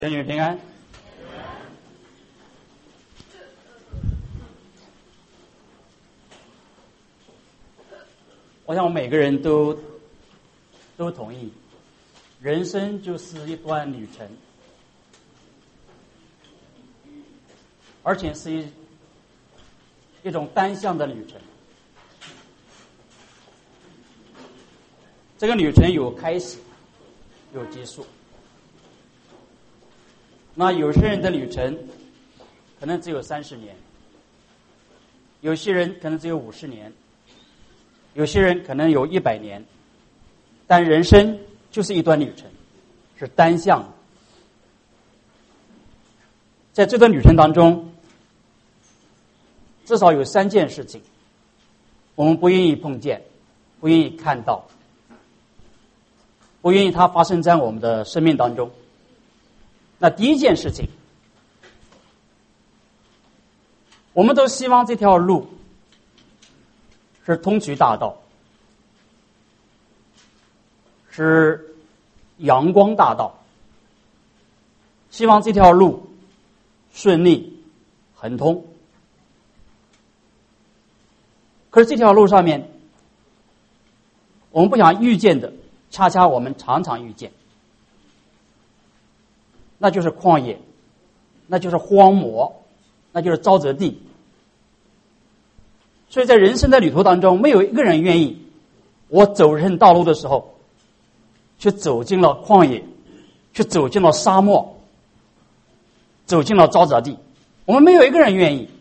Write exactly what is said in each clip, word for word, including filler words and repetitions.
愿你平安。我想我们每个人都都同意，人生就是一段旅程，而且是一一种单向的旅程。这个旅程有开始，有结束。那有些人的旅程可能只有三十年，有些人可能只有五十年，有些人可能有一百年，但人生就是一段旅程，是单向的。在这段旅程当中，至少有三件事情我们不愿意碰见，不愿意看到，不愿意它发生在我们的生命当中。那第一件事情，我们都希望这条路是通衢大道，是阳光大道，希望这条路顺利亨通。可是这条路上面，我们不想遇见的，恰恰我们常常遇见，那就是旷野，那就是荒漠，那就是沼泽地。所以在人生的旅途当中，没有一个人愿意我走人生道路的时候却走进了旷野，却走进了沙漠，走进了沼泽地。我们没有一个人愿意。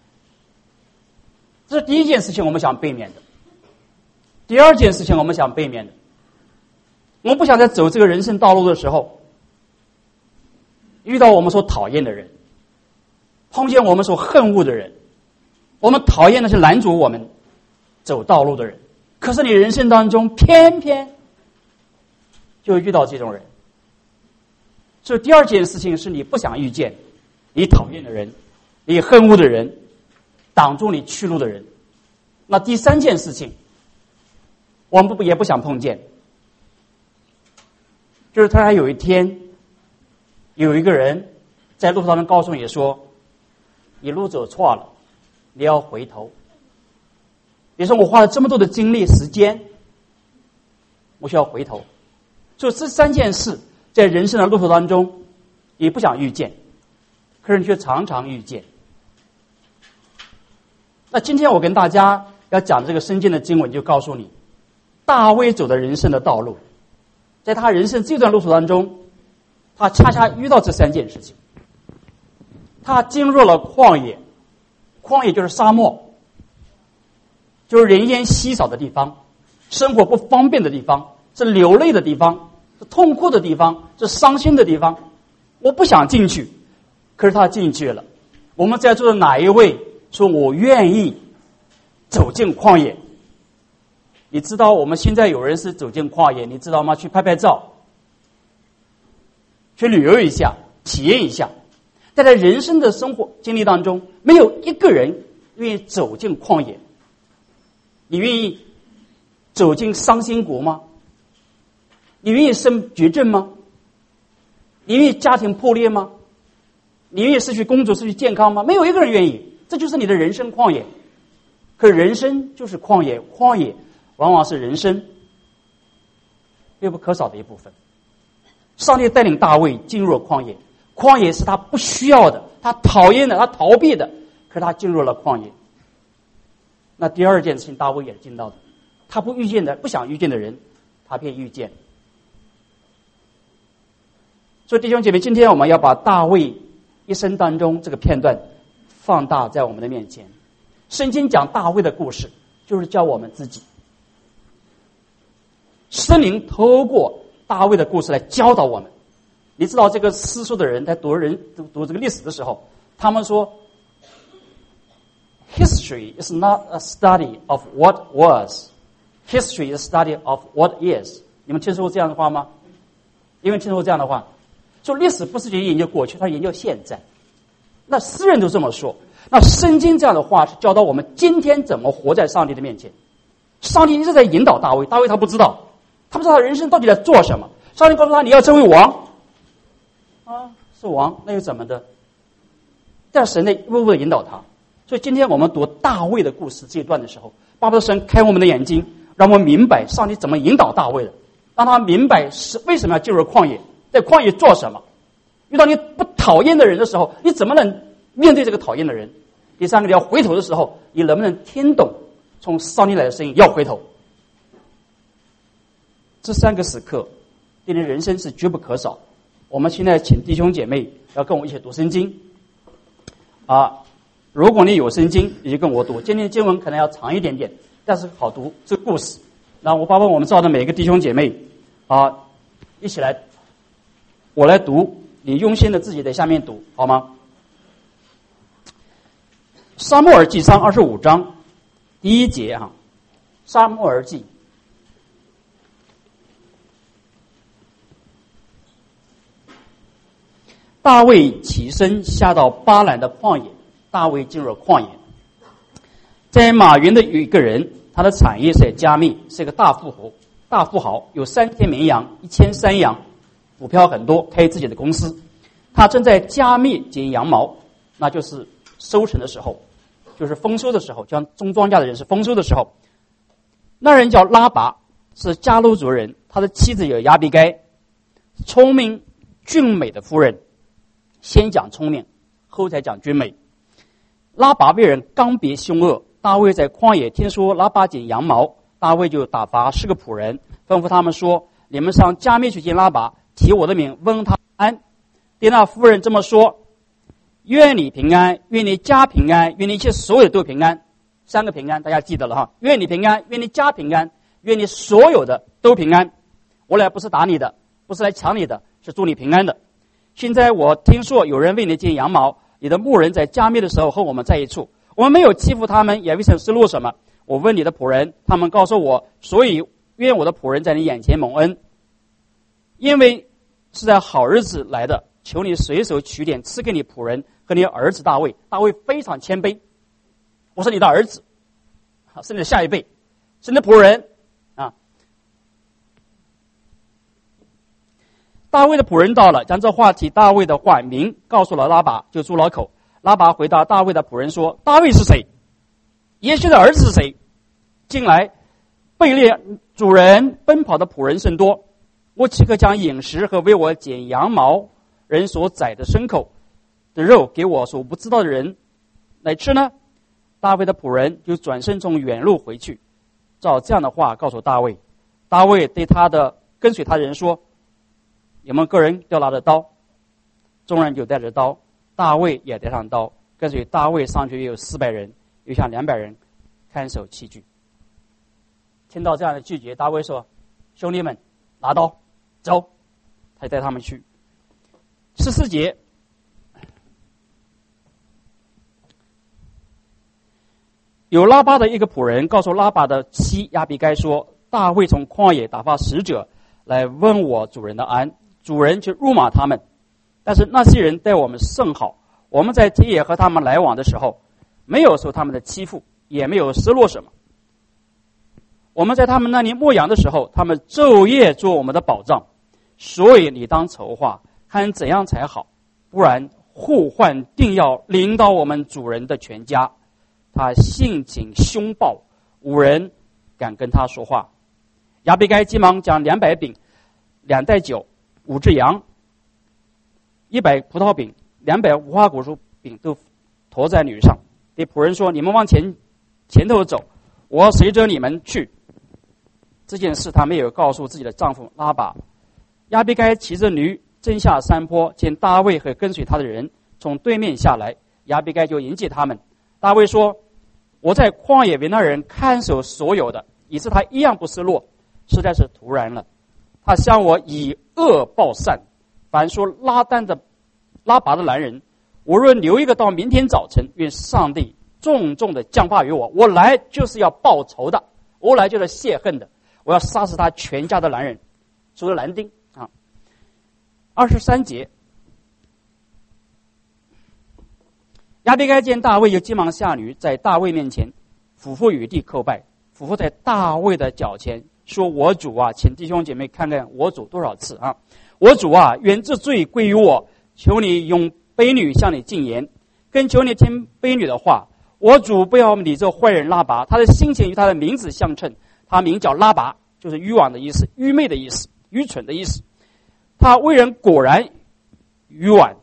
这是第一件事情我们想避免的。第二件事情我们想避免的，我们不想在走这个人生道路的时候遇到我们所讨厌的人，碰见我们所恨恶的人。我们讨厌的是拦阻我们走道路的人，可是你人生当中偏偏就遇到这种人。所以第二件事情是你不想遇见你讨厌的人，你恨恶的人，挡住你去路的人。那第三件事情我们不也不想碰见，就是他还有一天有一个人在路途当中告诉你说，你路走错了，你要回头。你说我花了这么多的精力时间，我需要回头。所以这三件事在人生的路途当中你不想遇见，可是你却常常遇见。那今天我跟大家要讲这个圣经的经文，就告诉你大卫走的人生的道路，在他人生这段路途当中，他恰恰遇到这三件事情。他进入了旷野，旷野就是沙漠，就是人烟稀少的地方，生活不方便的地方，是流泪的地方，是痛苦的地方，是伤心的地方。我不想进去，可是他进去了。我们在座的哪一位说我愿意走进旷野？你知道我们现在有人是走进旷野，你知道吗？去拍拍照，去旅游一下，体验一下。但在人生的生活经历当中，没有一个人愿意走进旷野。你愿意走进伤心谷吗？你愿意生绝症吗？你愿意家庭破裂吗？你愿意失去工作、失去健康吗？没有一个人愿意。这就是你的人生旷野。可是人生就是旷野，旷野往往是人生必不可少的一部分。上帝带领大卫进入了旷野，旷野是他不需要的，他讨厌的，他逃避的，可是他进入了旷野。那第二件事情大卫也是进到的，他不遇见的，不想遇见的人，他便遇见。所以弟兄姐妹，今天我们要把大卫一生当中这个片段放大在我们的面前。圣经讲大卫的故事，就是教我们自己。圣灵透过大卫的故事来教导我们。你知道这个诗书的人在读人读读这个历史的时候，他们说 History is not a study of what was, history is a study of what is。 你们听说过这样的话吗？因为听说过这样的话，说历史不是研究过去，它研究现在。那诗人都这么说。那圣经这样的话是教导我们今天怎么活在上帝的面前。上帝一直在引导大卫，大卫他不知道，他不知道他人生到底在做什么。上帝告诉他你要成为王啊， 是王，那又怎么的？但神呢，一步步的引导他。所以今天我们读大卫的故事这一段的时候，巴不得神开我们的眼睛，让我们明白上帝怎么引导大卫的，让他明白是为什么要进入旷野，在旷野做什么。遇到你不讨厌的人的时候，你怎么能面对这个讨厌的人？第三个，你要回头的时候，你能不能听懂从上帝来的声音？要回头。这三个时刻对你人生是绝不可少。我们现在请弟兄姐妹要跟我一起读圣经啊！如果你有圣经，你就跟我读。今天的经文可能要长一点点，但是好读这个故事。那我把我们照的每一个弟兄姐妹啊，一起来，我来读，你用心的自己在下面读，好吗？撒母耳记上二十五章第一节哈，撒母耳记。大卫起身下到巴兰的旷野，大卫进入了旷野。在马原的有一个人，他的产业是在加密，是一个大富豪，大富豪有三千绵羊，一千山羊，股票很多，开自己的公司。他正在加密剪羊毛，那就是收成的时候，就是丰收的时候，像种庄稼的人是丰收的时候。那人叫拉拔，是加路族人，他的妻子有亚比该，聪明俊美的夫人。先讲聪明，后才讲俊美。拉拔为人刚别凶恶，大卫在旷野听说拉拔剪羊毛，大卫就打发十个仆人，吩咐他们说：你们上加密去见拉拔，提我的名问他安。对那夫人这么说：愿你平安，愿你家平安，愿你一切所有的都平安。三个平安大家记得了哈，愿你平安，愿你家平安，愿你所有的都平安。我来不是打你的，不是来抢你的，是祝你平安的。现在我听说有人为你剪羊毛，你的牧人在加密的时候和我们在一处，我们没有欺负他们，也未曾失落什么。我问你的仆人，他们告诉我，所以愿我的仆人在你眼前蒙恩，因为是在好日子来的，求你随手取点赐给你仆人和你儿子大卫。大卫非常谦卑，我是你的儿子，是你的下一辈，是你的仆人啊。大卫的仆人到了，将这话题大卫的话名告诉了拉拔，就住了口。拉拔回答大卫的仆人说：大卫是谁？耶西的儿子是谁？近来被列主人奔跑的仆人甚多，我岂可将饮食和为我剪羊毛人所宰的牲口的肉给我所不知道的人来吃呢？大卫的仆人就转身从远路回去，照这样的话告诉大卫。大卫对他的跟随他的人说：你们个人都拿着刀。众人就带着刀，大卫也带上刀，跟随大卫上去有四百人，有像两百人看守器具。听到这样的拒绝，大卫说：兄弟们，拿刀走。他带他们去。十四节，有拉巴的一个仆人告诉拉巴的妻亚比该说：大卫从旷野打发使者来问我主人的安，主人就辱骂他们，但是那些人待我们甚好，我们在田野和他们来往的时候，没有受他们的欺负，也没有失落什么。我们在他们那里牧羊的时候，他们昼夜做我们的保障，所以你当筹划，看怎样才好，不然祸患定要临到我们主人的全家。他性情凶暴，无人敢跟他说话。亚比该急忙将两百饼、两袋酒、五只羊、一百葡萄饼、两百无花果树饼都驮在驴上，对仆人说：你们往前前头走，我随着你们去。这件事她没有告诉自己的丈夫拉巴。亚比该骑着驴正下山坡，见大卫和跟随他的人从对面下来，亚比该就迎接他们。大卫说：我在旷野为那人看守所有的，以致他一样不失落，实在是突然了。他向我以恶报善，凡说拉单的拉拔的男人，我若留一个到明天早晨，愿上帝重重的降罚于我。我来就是要报仇的，我来就是泄恨的，我要杀死他全家的男人，除了男丁啊。二十三节，亚比该见大卫，就急忙下驴，在大卫面前俯伏于地叩拜，俯伏在大卫的脚前，说：我主啊，请弟兄姐妹看看我主多少次啊！我主啊，愿这罪归于我， 求你用婢女向你进言，跟求你听婢女的话。我主不要你这坏人拉拔，他的心情与他的名字相称，他名叫拉拔，就是愚妄的意思，愚昧的意思，愚蠢的意思。他为人果然愚顽，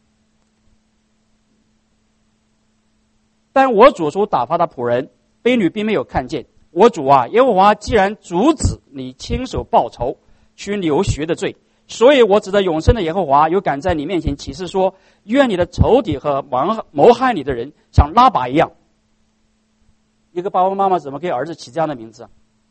但我主所打发的仆人婢女并没有看见。我主啊，耶和华既然阻止你亲手报仇，取流血的罪，所以我指着永生的耶和华，有敢在你面前起誓说，愿你的仇敌和谋害你的人像拉拔一样。一个爸爸妈妈怎么给儿子起这样的名字啊？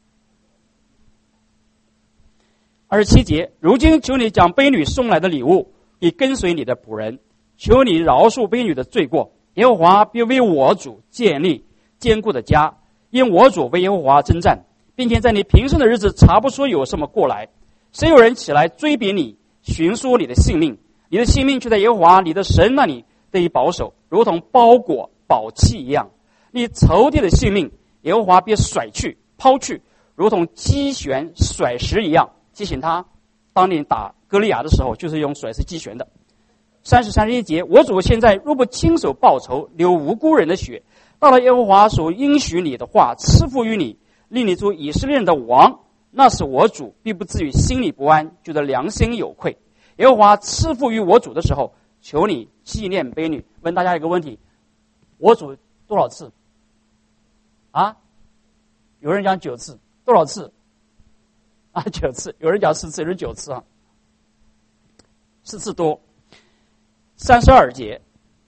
二十七节，如今求你将婢女送来的礼物给跟随你的仆人，求你饶恕婢女的罪过。耶和华必为我主建立坚固的家，因我主为耶和华征战，并且在你平生的日子查不出有什么过来。谁有人起来追逼你，寻索你的性命，你的性命却在耶和华你的神那里得以保守，如同包裹宝器一样。你仇敌的性命，耶和华必甩去抛去，如同击旋甩石一样。提醒他，当年打歌利亚的时候，就是用甩石击旋的。三十三十一节，我主现在若不亲手报仇，流无辜人的血，到了耶和华所应许你的话，赐福于你，令你做以色列人的王，那是我主必不至于心里不安，觉得良心有愧。耶和华赐福于我主的时候，求你纪念婢女。问大家一个问题，我主多少次啊？有人讲九次，多少次啊？九次。有人讲四次，有人九次啊，四次多。三十二节，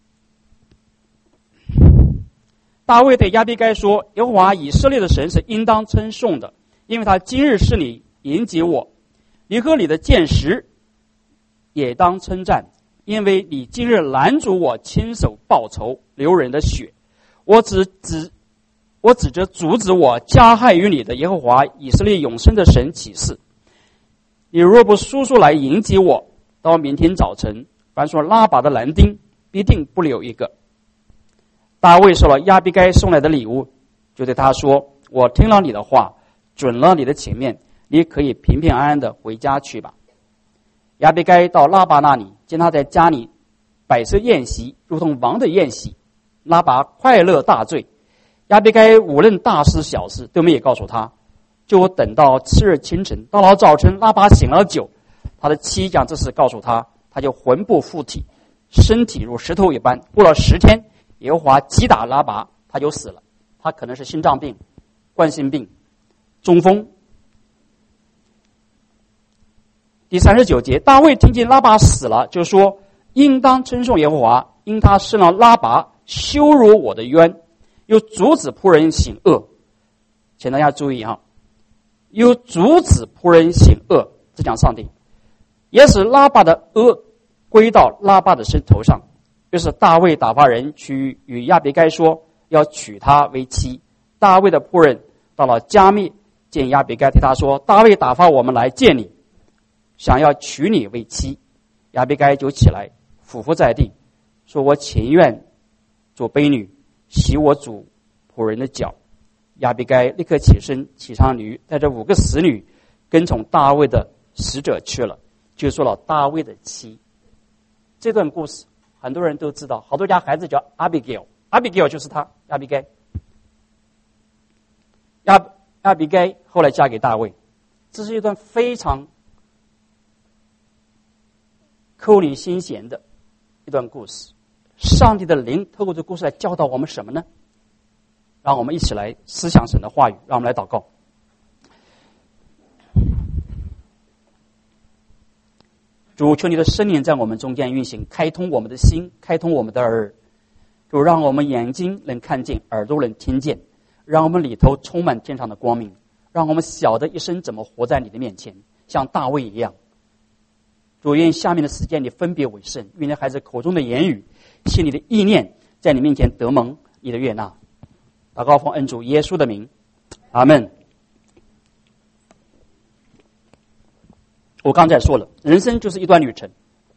大卫对亚比该说，耶和华以色列的神是应当称颂的，因为他今日是你迎接我，你和你的剑石也当称赞，因为你今日拦阻我亲手报仇，流人的血。我只指我指着阻止我加害于你的耶和华以色列永生的神起誓，你若不速速来迎接我，到明天早晨，凡说拉拔的男丁必定不留一个。大卫收了亚比该送来的礼物，就对他说，我听了你的话，准了你的情面，你可以平平安安的回家去吧。亚比该到拉拔那里，见他在家里摆设宴席，如同王的宴席。拉拔快乐大醉，亚比该无论大事小事都没有告诉他，就等到次日清晨。到了早晨，拉拔醒了酒，他的妻将这事告诉他，他就魂不附体，身体如石头一般。过了十天，耶和华击打拉拔，他就死了。他可能是心脏病、冠心病、中风。第三十九节，大卫听见拉拔死了，就说，应当称颂耶和华，因他生了拉拔，羞辱我的冤，又阻止仆人行恶。请大家注意哈，又阻止仆人行恶，这讲上帝，也使拉拔的恶归到拉拔的身头上。于是大卫打发人去与亚比该说，要娶她为妻。大卫的仆人到了加密，见亚比该，对他说，大卫打发我们来见你，想要娶你为妻。亚比该就起来，俯伏在地，说，我情愿做婢女，洗我主仆人的脚。亚比该立刻起身，骑上驴，带着五个使女，跟从大卫的使者去了，就做了大卫的妻。这段故事很多人都知道，好多家孩子叫 Abigail， Abigail 就是他，亚比该。亚亚比该后来嫁给大卫，这是一段非常扣你心弦的一段故事。上帝的灵透过这故事来教导我们什么呢？让我们一起来思想神的话语，让我们来祷告。主，求你的圣灵在我们中间运行，开通我们的心，开通我们的耳，主，让我们眼睛能看见，耳朵能听见，让我们里头充满天上的光明，让我们晓得一生怎么活在你的面前，像大卫一样。主，愿下面的时间你分别为圣，愿你孩子口中的言语、心里的意念，在你面前得蒙你的悦纳。祷告奉恩主耶稣的名，阿们。我刚才说了，人生就是一段旅程。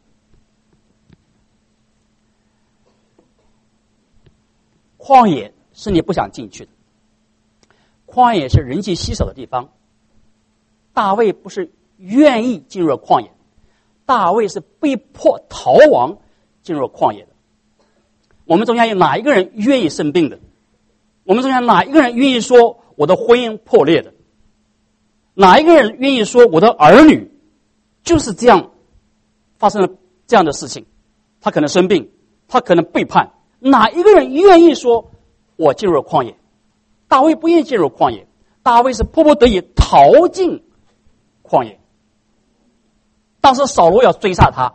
旷野是你不想进去的，旷野是人迹稀少的地方。大卫不是愿意进入旷野， 大卫是被迫逃亡进入旷野的。我们中间有哪一个人愿意生病的？我们中间哪一个人愿意说我的婚姻破裂的？哪一个人愿意说我的儿女就是这样发生了这样的事情？他可能生病，他可能背叛。哪一个人愿意说我进入了旷野？大卫不愿意进入旷野，大卫是迫不得已逃进旷野。当时扫罗要追杀他，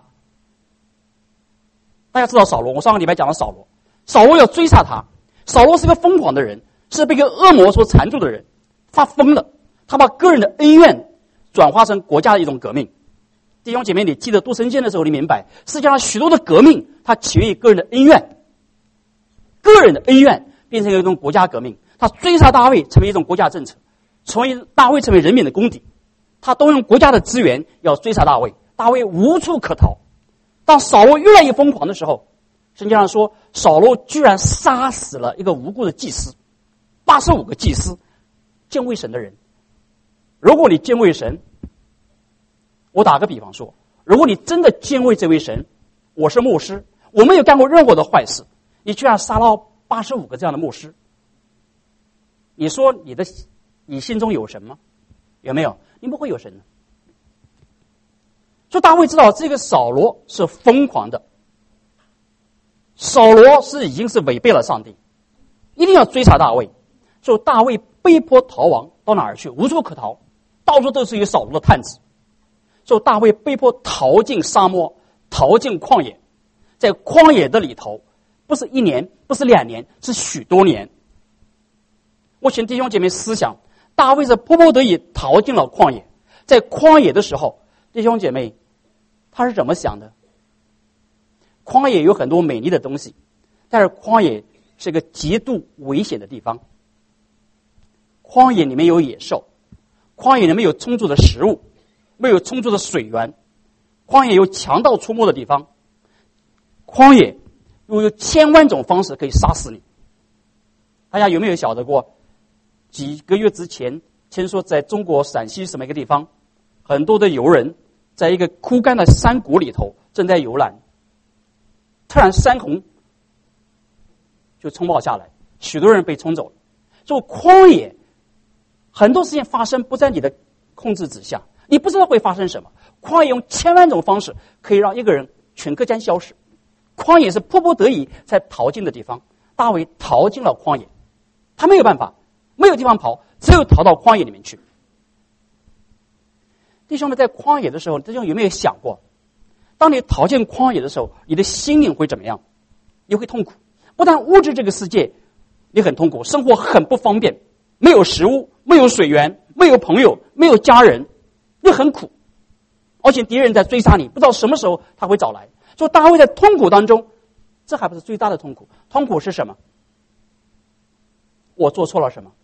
大家知道扫罗，我上个礼拜讲了扫罗，扫罗要追杀他。扫罗是个疯狂的人，是被一个恶魔所缠住的人，发疯了，他把个人的恩怨转化成国家的一种革命。弟兄姐妹，你记得读圣经的时候，你明白世界上许多的革命，它起源于个人的恩怨，个人的恩怨变成一种国家革命。他追杀大卫成为一种国家政策，成为大卫成为人民的公敌，他动用国家的资源要追杀大卫，大卫无处可逃。当扫罗越来越疯狂的时候，圣经上说扫罗居然杀死了一个无辜的祭司，八十五个祭司，敬畏神的人。如果你敬畏神，我打个比方说，如果你真的敬畏这位神，我是牧师，我没有干过任何的坏事，你居然杀了八十五个这样的牧师，你说你的你心中有神吗？有没有？你不会有神的。所以大卫知道这个扫罗是疯狂的，扫罗是已经是违背了上帝，一定要追查大卫。所以大卫被迫逃亡，到哪儿去？无处可逃，到处都是有扫罗的探子。所以大卫被迫逃进沙漠，逃进旷野。在旷野的里头，不是一年，不是两年，是许多年。我请弟兄姐妹思想，大卫是迫不得已逃进了旷野。在旷野的时候，弟兄姐妹他是怎么想的？旷野有很多美丽的东西，但是旷野是一个极度危险的地方。旷野里面有野兽，旷野里面有充足的食物，没有充足的水源，旷野有强盗出没的地方，旷野又有千万种方式可以杀死你。大家有没有晓得过，几个月之前听说在中国陕西什么一个地方，很多的游人在一个枯干的山谷里头正在游览，突然山洪就冲暴下来，许多人被冲走了。所以旷野很多事情发生不在你的控制之下，你不知道会发生什么。旷野用千万种方式可以让一个人顷刻间消失。旷野是迫不得已才逃进的地方，大卫逃进了旷野，他没有办法，没有地方跑，只有逃到旷野里面去。弟兄们，在旷野的时候，弟兄有没有想过，当你逃进旷野的时候，你的心灵会怎么样？你会痛苦。不但物质这个世界你很痛苦，生活很不方便，没有食物，没有水源，没有朋友，没有家人，你很苦，而且敌人在追杀你，不知道什么时候他会找来。所以大卫在痛苦当中，这还不是最大的痛苦。痛苦是什么？我做错了什么？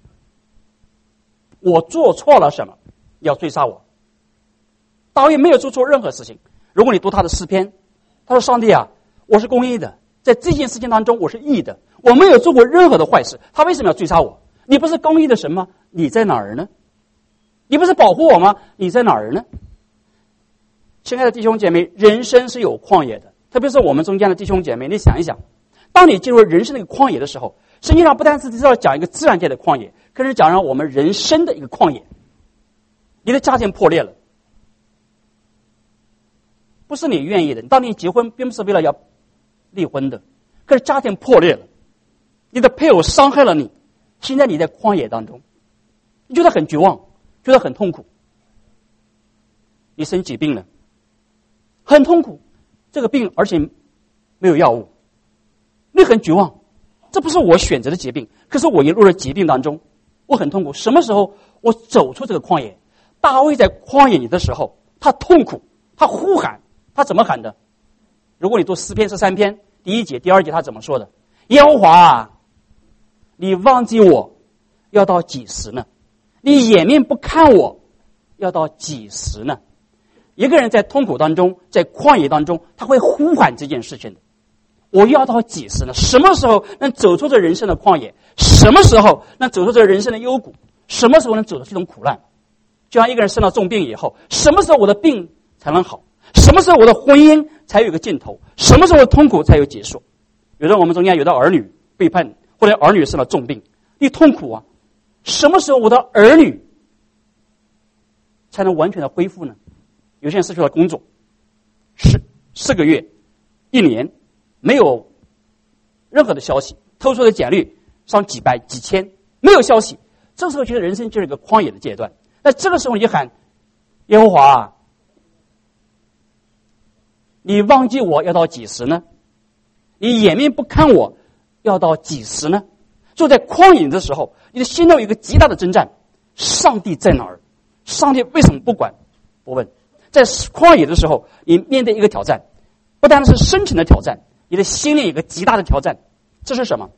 我做错了什么？要追杀我？大卫没有做错任何事情。如果你读他的诗篇，他说：“上帝啊，我是公义的，在这件事情当中我是义的，我没有做过任何的坏事，他为什么要追杀我？你不是公义的神吗？你在哪儿呢？你不是保护我吗？你在哪儿呢？”亲爱的弟兄姐妹，人生是有旷野的，特别是我们中间的弟兄姐妹，你想一想，当你进入人生的一个旷野的时候，圣经上不单是知道讲一个自然界的旷野，更是讲让我们人生的一个旷野。你的家庭破裂了，不是你愿意的。当你结婚并不是为了要离婚的，可是家庭破裂了，你的配偶伤害了你，现在你在旷野当中，你觉得很绝望，觉得很痛苦。你生疾病了，很痛苦，这个病而且没有药物，你很绝望，这不是我选择的疾病，可是我一入了疾病当中，我很痛苦。什么时候我走出这个旷野？大卫在旷野里的时候，他痛苦，他呼喊，他怎么喊的？如果你读诗篇十三篇第一节、第二节，他怎么说的？耶和华啊，你忘记我要到几时呢？你掩面不看我要到几时呢？一个人在痛苦当中，在旷野当中，他会呼喊这件事情的。我要到几时呢？什么时候能走出这人生的旷野？什么时候能走出这人生的幽谷？什么时候能走出这种苦难？就像一个人生了重病以后，什么时候我的病才能好？ 什么时候我的婚姻才有一个尽头？什么时候的痛苦才有结束？有的我们中间有的儿女背叛，或者儿女生了重病，你痛苦啊！什么时候我的儿女才能完全的恢复呢？有些人失去了工作，四四个月、一年没有任何的消息，投出的简历上几百、几千，没有消息。这时候其实人生就是一个旷野的阶段。那这个时候你就喊耶和华啊，你忘记我要到几时呢？你掩面不看我要到几时呢？就在旷野的时候，你的心中有一个极大的征战：上帝在哪儿？上帝为什么不管不问？在旷野的时候，你面对一个挑战，不单是深层的挑战，你的心里有一个极大的挑战。这是什么？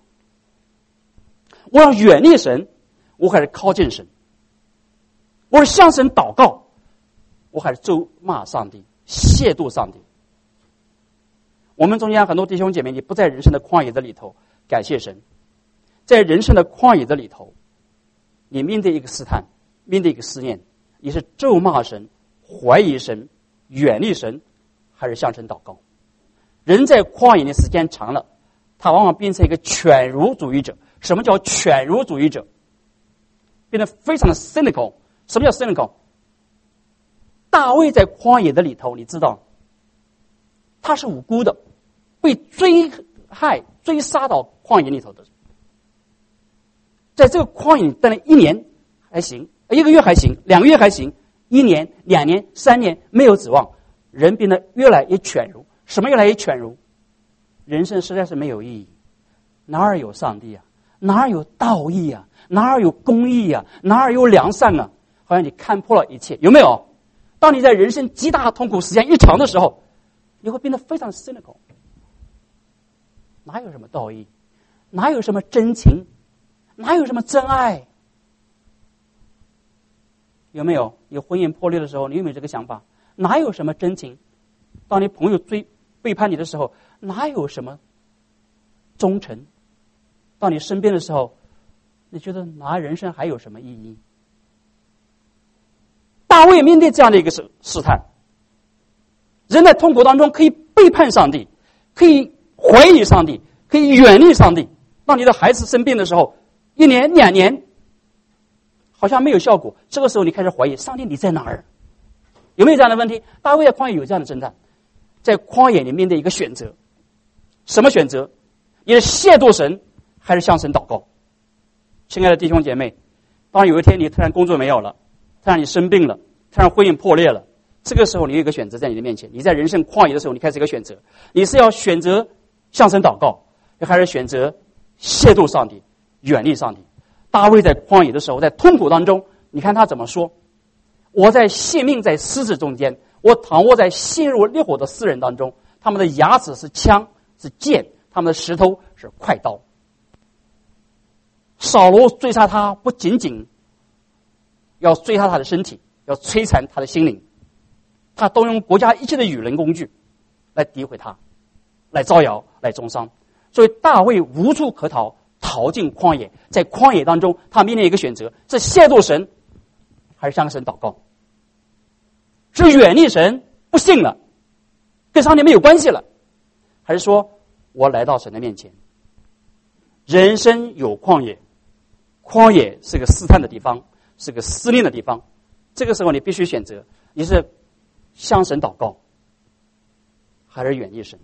我要远离神，我还是靠近神？我是向神祷告，我还是咒骂上帝、亵渎上帝？我们中间很多弟兄姐妹，你不在人生的旷野的里头，感谢神。在人生的旷野的里头，你面对一个试探，面对一个思念，你是咒骂神、怀疑神、远离神，还是向神祷告？人在旷野的时间长了，他往往变成一个犬儒主义者。什么叫犬儒主义者？变得非常的 cynical。什么叫 cynical？ 大卫在旷野的里头，你知道他是无辜的，被追害、追杀到旷野里头的。在这个旷野里待了一年还行，一个月还行，两个月还行，一年、两年、三年没有指望，人变得越来越犬儒。什么越来越犬儒？人生实在是没有意义，哪儿有上帝啊？哪儿有道义啊？哪儿有公义啊？哪儿有良善啊？好像你看破了一切，有没有？当你在人生极大痛苦时间一长的时候，你会变得非常 cynical。哪有什么道义？哪有什么真情？哪有什么真爱？有没有？有婚姻破裂的时候，你有没有这个想法？哪有什么真情？当你朋友追背叛你的时候，哪有什么忠诚？到你身边的时候，你觉得哪人生还有什么意义？大卫面对这样的一个试试探，人在痛苦当中可以背叛上帝，可以怀疑上帝，可以远离上帝。当你的孩子生病的时候，一年两年好像没有效果，这个时候你开始怀疑上帝你在哪儿？有没有这样的问题？大卫在旷野有这样的征战，在旷野里面的一个选择，什么选择？你是亵渎神还是向神祷告？亲爱的弟兄姐妹，当有一天你突然工作没有了，突然你生病了，突然婚姻破裂了，这个时候你有一个选择在你的面前。你在人生旷野的时候，你开始一个选择，你是要选择向神祷告，还是选择亵渎上帝、远离上帝？大卫在旷野的时候，在痛苦当中，你看他怎么说：我在性命在狮子中间，我躺卧在陷入烈火的世人当中，他们的牙齿是枪是剑，他们的石头是快刀。扫罗追杀他，不仅仅要追杀他的身体，要摧残他的心灵，他动用国家一切的语言工具来诋毁他，来招摇，来中伤。所以大卫无处可逃，逃进旷野。在旷野当中，他面临一个选择：是亵渎神还是向神祷告？是远离神不信了，跟上帝没有关系了，还是说我来到神的面前？人生有旷野，旷野是个试探的地方，是个思念的地方。这个时候你必须选择，你是向神祷告还是远离神？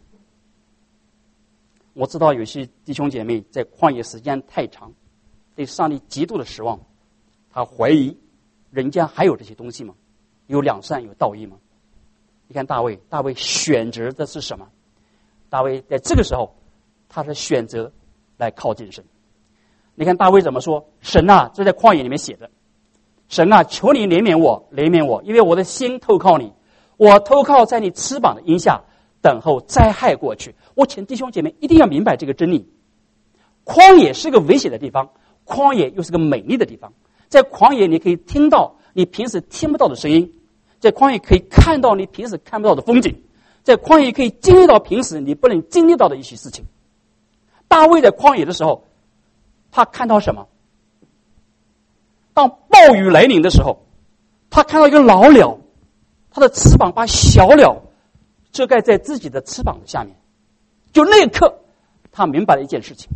我知道有些弟兄姐妹在旷野时间太长，对上帝极度的失望，他怀疑人间还有这些东西吗？有良善有道义吗？你看大卫，大卫选择的是什么？大卫在这个时候他是选择来靠近神。你看大卫怎么说？神啊，这在旷野里面写的，神啊，求你怜悯我，怜悯我，因为我的心投靠你，我投靠在你翅膀的荫下，等候灾害过去。我请弟兄姐妹一定要明白这个真理。旷野是个危险的地方，旷野又是个美丽的地方。在旷野你可以听到你平时听不到的声音，在旷野可以看到你平时看不到的风景，在旷野可以经历到平时你不能经历到的一些事情。大卫在旷野的时候，他看到什么？当暴雨来临的时候，他看到一个老鸟， 他的翅膀把小鸟遮盖在自己的翅膀的下面。就那一刻，他明白了一件事情：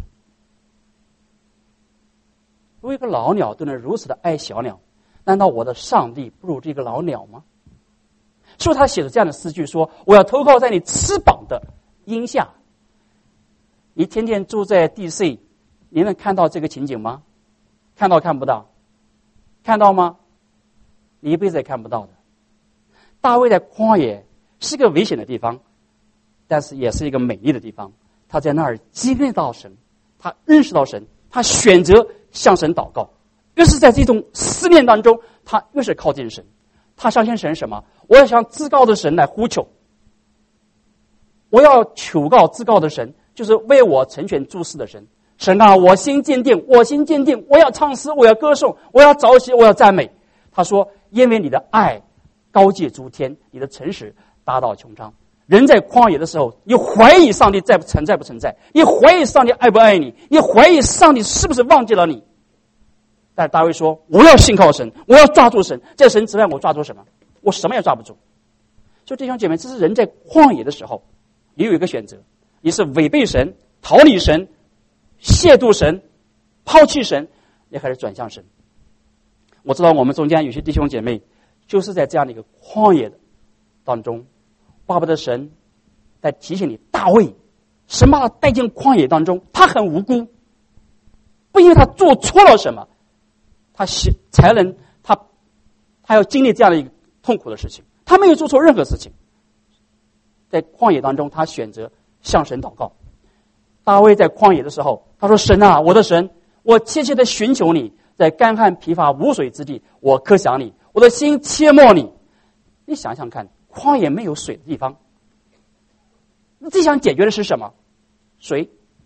如果一个老鸟都能如此的爱小鸟，难道我的上帝不如这个老鸟吗？所以他写了这样的诗句说：我要投靠在你翅膀的荫下。你天天住在 D C， 你能看到这个情景吗？看到看不到？看到吗？你一辈子也看不到的。大卫在旷野是个危险的地方，但是也是一个美丽的地方。他在那儿经历到神，他认识到神，他选择向神祷告。越是在这种思念当中，他越是靠近神。他相信神什么？我要向至高的神来呼求，我要求告至高的神，就是为我成全诸事的神。神啊，我心坚定，我心坚定，我要唱诗，我要歌颂，我要早起，我要赞美。他说：因为你的爱高介诸天，你的诚实达到穹苍。人在旷野的时候，你怀疑上帝在不存在不存在，你怀疑上帝爱不爱你，你怀疑上帝是不是忘记了你。但是大卫说：我要信靠神，我要抓住神，在神之外我抓住什么？我什么也抓不住。所以弟兄姐妹，这是人在旷野的时候，你有一个选择：你是违背神、逃离神、亵渎神、抛弃神，你还是转向神。我知道我们中间有些弟兄姐妹就是在这样的一个旷野当中，巴不得神在提醒你，大卫，神把他带进旷野当中，他很无辜，不因为他做错了什么，他才能他他要经历这样的一个痛苦的事情，他没有做错任何事情。在旷野当中，他选择向神祷告。大卫在旷野的时候，他说：神啊，我的神，我切切的寻求你，在干旱疲乏无水之地，我渴想你，我的心切慕你。你想想看，旷野没有水的地方，你最想解决的是什么？水。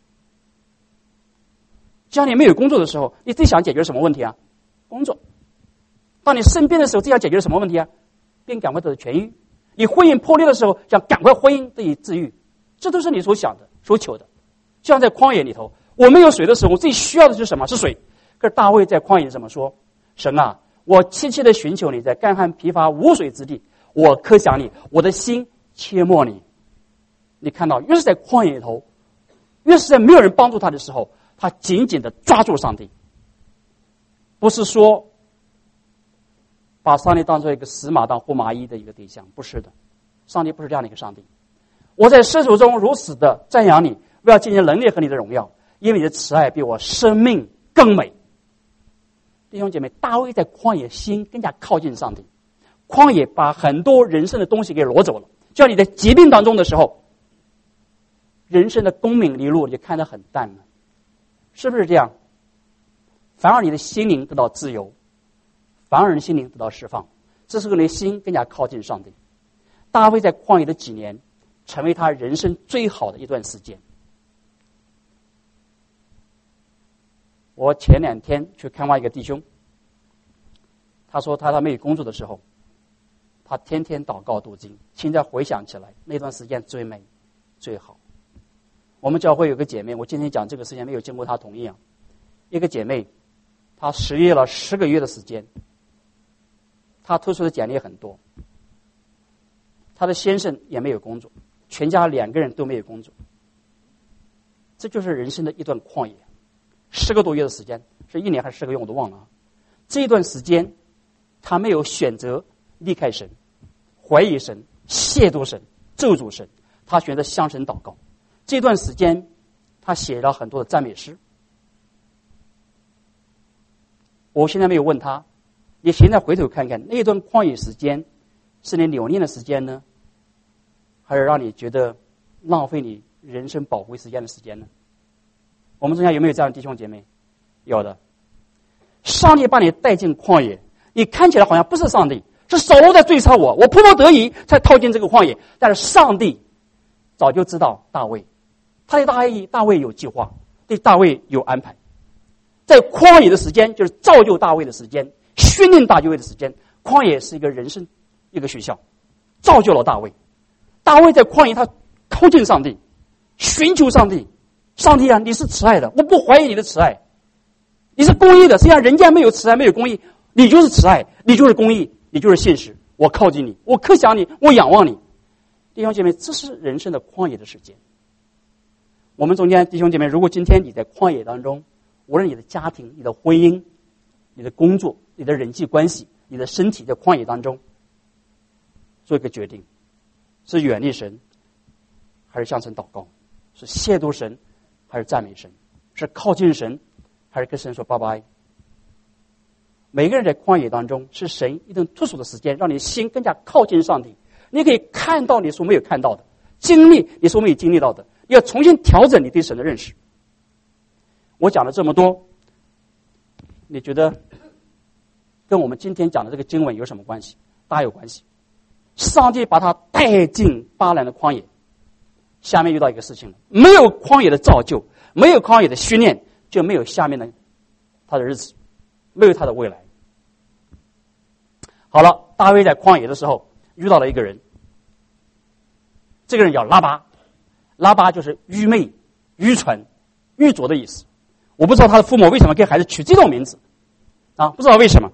家里没有工作的时候，你最想解决什么问题啊？工作。当你生病的时候，最想解决什么问题啊？便赶快得到痊愈。你婚姻破裂的时候，想赶快婚姻得以治愈，这都是你所想的、所求的。就像在旷野里头，我没有水的时候，我最需要的是什么？是水。可是大卫在旷野怎么说？神啊，我切切的寻求你，在干旱疲乏无水之地，我渴想你，我的心切慕你。你看到，越是在旷野里头，越是在没有人帮助他的时候，他紧紧的抓住上帝。不是说把上帝当作一个死马当活马医的一个对象，不是的，上帝不是这样的一个上帝。我在世俗中如此的赞扬你，为了见见能力和你的荣耀，因为你的慈爱比我生命更美。弟兄姐妹，大卫在旷野心更加靠近上帝。旷野把很多人生的东西给挪走了，就像你在疾病当中的时候，人生的功名利禄你就看得很淡了，是不是这样？反而你的心灵得到自由，反而你心灵得到释放，这是个你心更加靠近上帝。大卫在旷野的几年成为他人生最好的一段时间。我前两天去看望一个弟兄，他说他在没有工作的时候，他天天祷告读经，现在回想起来那段时间最美最好。我们教会有个姐妹，我今天讲这个事情没有经过她同意啊，一个姐妹她失业了十个月的时间，她推出的简历很多，她的先生也没有工作，全家两个人都没有工作。这就是人生的一段旷野，十个多月的时间，是一年还是十个月我都忘了啊。这一段时间她没有选择离开神，怀疑神，亵渎神，咒诅神，她选择向神祷告。这段时间他写了很多的赞美诗。我现在没有问他，你现在回头看看那段旷野时间是你留念的时间呢，还是让你觉得浪费你人生宝贵时间的时间呢？我们中间有没有这样的弟兄姐妹？有的。上帝把你带进旷野，你看起来好像不是上帝，是扫罗在追杀我，我迫不得已才套进这个旷野，但是上帝早就知道大卫，他对大卫大卫有计划，对大卫有安排。在旷野的时间就是造就大卫的时间，训练大卫的时间。旷野是一个人生一个学校，造就了大卫。大卫在旷野他靠近上帝，寻求上帝。上帝啊，你是慈爱的，我不怀疑你的慈爱，你是公义的。实际上人家没有慈爱没有公义，你就是慈爱，你就是公义，你就是现实， 我靠近你，我刻想你，我仰望你。弟兄姐妹，这是人生的旷野的时间。我们中间弟兄姐妹，如果今天你在旷野当中，无论你的家庭、你的婚姻、你的工作、你的人际关系、你的身体在旷野当中，做一个决定，是远离神，还是向神祷告？是亵渎神，还是赞美神？是靠近神，还是跟神说拜拜？每个人在旷野当中，是神一段特殊的时间，让你心更加靠近上帝。你可以看到你所没有看到的，经历你所没有经历到的，你要重新调整你对神的认识。我讲了这么多，你觉得跟我们今天讲的这个经文有什么关系？大有关系。上帝把他带进巴兰的旷野，下面遇到一个事情了，没有旷野的造就，没有旷野的训练，就没有下面的他的日子，没有他的未来。好了，大卫在旷野的时候遇到了一个人，这个人叫拉巴，拉巴就是愚昧、愚蠢、愚拙的意思。我不知道他的父母为什么给孩子取这种名字啊，不知道为什么。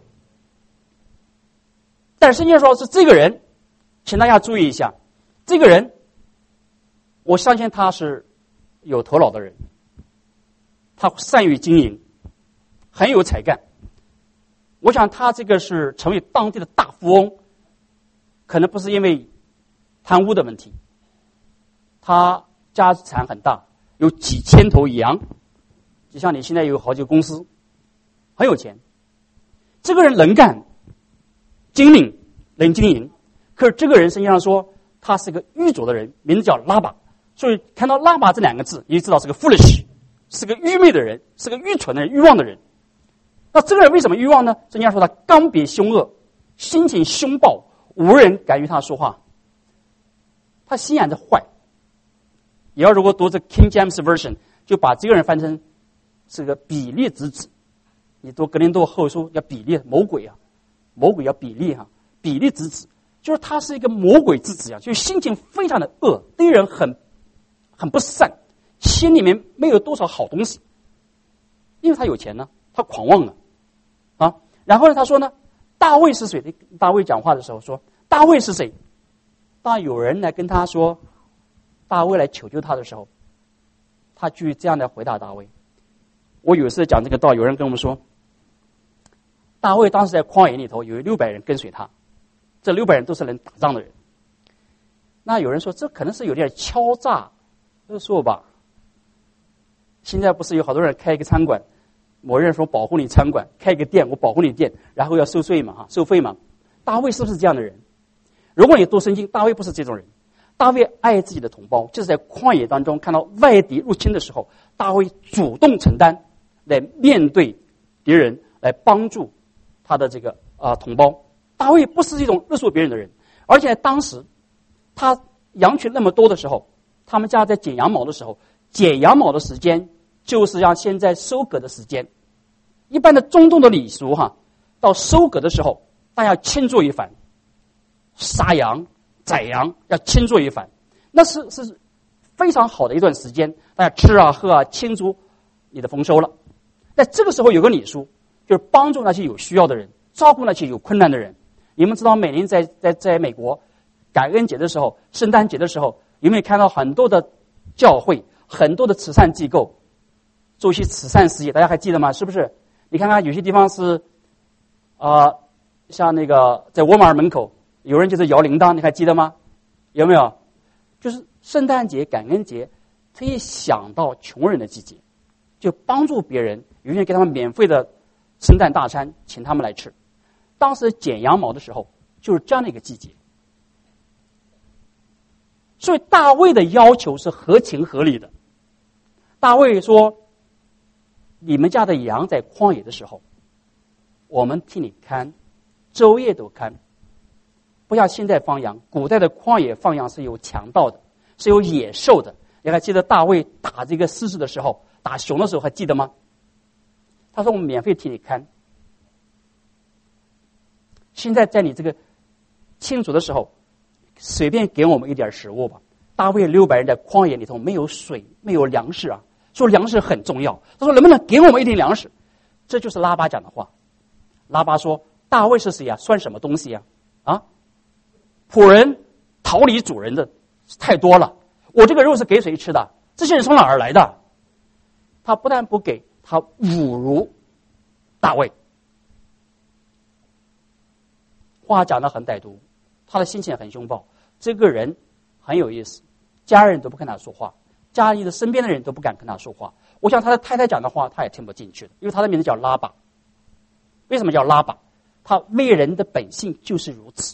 但是圣经说是这个人，请大家注意一下，这个人我相信他是有头脑的人，他善于经营，很有才干。我想他这个是成为当地的大富翁，可能不是因为贪污的问题，他家产很大，有几千头羊，就像你现在有好几个公司，很有钱。这个人能干、精明、能经营，可是这个人实际上说他是个愚拙的人，名字叫拉巴。所以看到拉巴这两个字，你就知道是个 foolish， 是个愚昧的人，是个愚蠢的人，欲望的人。那这个人为什么欲望呢？人家说他刚愎凶恶，心情凶暴，无人敢与他说话。他心眼子坏。你要如果读这 King James Version， 就把这个人翻成是个比利之子。你读格林多后书叫比利，魔鬼啊，魔鬼叫比利哈、啊，比利之子，就是他是一个魔鬼之子啊，就心情非常的恶，对人很很不善，心里面没有多少好东西，因为他有钱呢，他狂妄了啊。然后呢，他说呢，大卫是谁？大卫讲话的时候说，大卫是谁？当有人来跟他说，大卫来求救他的时候，他就这样来回答大卫。我有一次讲这个道，有人跟我们说，大卫当时在旷野里头有六百人跟随他，这六百人都是能打仗的人。那有人说这可能是有点敲诈，就说吧，现在不是有好多人开一个餐馆，某人说保护你餐馆，开一个店我保护你店，然后要收税嘛，哈，收费嘛。大卫是不是这样的人？如果你读圣经，大卫不是这种人。大卫爱自己的同胞，就是在旷野当中看到外敌入侵的时候，大卫主动承担，来面对敌人，来帮助他的这个啊、呃、同胞。大卫不是这种勒索别人的人，而且当时他羊群那么多的时候，他们家在剪羊毛的时候，剪羊毛的时间就是像现在收割的时间。一般的中东的礼俗哈，到收割的时候，大家庆祝一番，杀羊、宰羊，要庆祝一番，那是是非常好的一段时间，大家吃啊喝啊，庆祝你的丰收了。在这个时候有个礼数，就是帮助那些有需要的人，照顾那些有困难的人。你们知道，每年在在在美国感恩节的时候、圣诞节的时候，有没有看到很多的教会、很多的慈善机构做一些慈善事业？大家还记得吗？是不是？你看看有些地方是啊、呃，像那个在沃尔玛门口有人就是摇铃铛，你还记得吗？有没有？就是圣诞节、感恩节，可以想到穷人的季节，就帮助别人，有人给他们免费的圣诞大餐，请他们来吃。当时剪羊毛的时候，就是这样的一个季节。所以大卫的要求是合情合理的。大卫说：“你们家的羊在旷野的时候，我们替你看，昼夜都看。不像现在放羊，古代的旷野放羊是有强盗的，是有野兽的。你还记得大卫打这个狮子的时候，打熊的时候，还记得吗？他说我们免费替你看。现在在你这个庆祝的时候，随便给我们一点食物吧。大卫六百人在旷野里头，没有水，没有粮食啊，说粮食很重要。他说能不能给我们一点粮食？这就是拉巴讲的话。拉巴说大卫是谁呀、啊？算什么东西呀、啊？啊， 仆人逃离主人的太多了，我这个肉是给谁吃的？这些人从哪儿来的？他不但不给，他侮辱大卫，话讲得很歹毒，他的心情很凶暴。这个人很有意思，家人都不跟他说话，家里的身边的人都不敢跟他说话。我想他的太太讲的话他也听不进去的，因为他的名字叫拉巴。为什么叫拉巴？他为人的本性就是如此，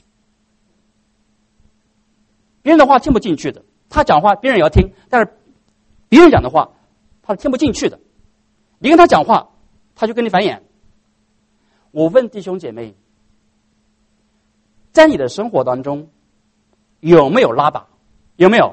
别人的话听不进去的，他讲话别人也要听，但是别人讲的话他是听不进去的。你跟他讲话他就跟你反眼。我问弟兄姐妹，在你的生活当中有没有拉巴？有没有？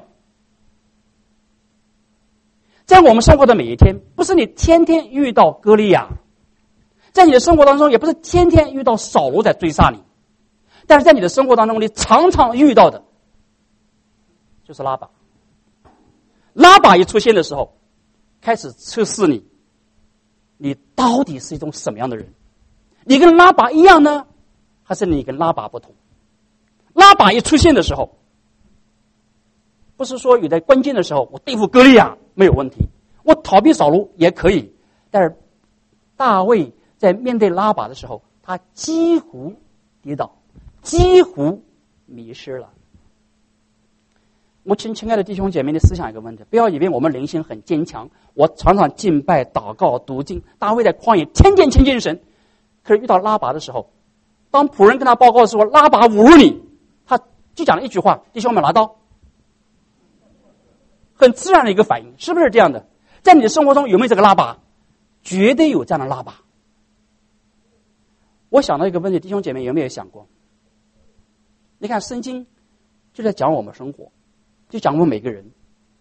在我们生活的每一天，不是你天天遇到歌利亚，在你的生活当中也不是天天遇到扫罗在追杀你，但是在你的生活当中你常常遇到的就是拉巴。拉巴一出现的时候，开始测试你，你到底是一种什么样的人？你跟拉巴一样呢，还是你跟拉巴不同？拉巴一出现的时候，不是说有在关键的时候我对付歌利亚没有问题，我逃避扫罗也可以，但是大卫在面对拉巴的时候，他几乎跌倒，几乎迷失了。我请亲爱的弟兄姐妹，你思想一个问题，不要以为我们灵性很坚强，我常常敬拜祷告读经，大卫在旷野天天亲近神，可是遇到拉巴的时候，当仆人跟他报告说拉巴侮辱你，他就讲了一句话：弟兄们拿刀。很自然的一个反应，是不是这样的？在你的生活中有没有这个拉巴？绝对有这样的拉巴。我想到一个问题，弟兄姐妹有没有想过？你看圣经就在讲我们生活，就讲我们每个人。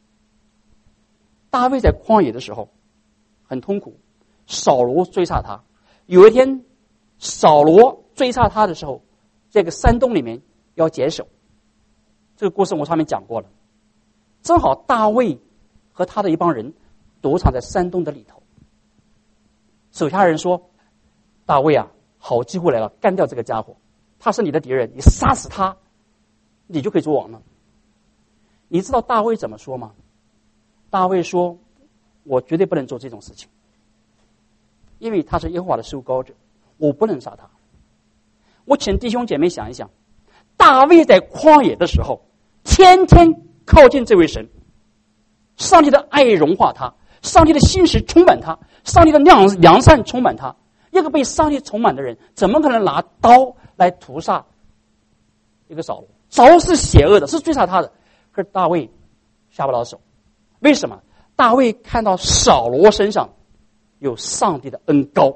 大卫在旷野的时候很痛苦，扫罗追杀他。有一天扫罗追杀他的时候，这个山洞里面要解手，这个故事我上面讲过了。正好大卫和他的一帮人躲藏在山洞的里头，手下人说：大卫啊，好机会来了，干掉这个家伙，他是你的敌人，你杀死他，你就可以做王了。你知道大卫怎么说吗？大卫说：我绝对不能做这种事情，因为他是耶和华的受膏者，我不能杀他。我请弟兄姐妹想一想，大卫在旷野的时候天天靠近这位神，上帝的爱融化他，上帝的信实充满他，上帝的良良善充满他。一个被上帝充满的人，怎么可能拿刀来屠杀一个扫罗？扫罗是邪恶的，是追杀他的，可是大卫下不了手。为什么？大卫看到扫罗身上有上帝的恩膏。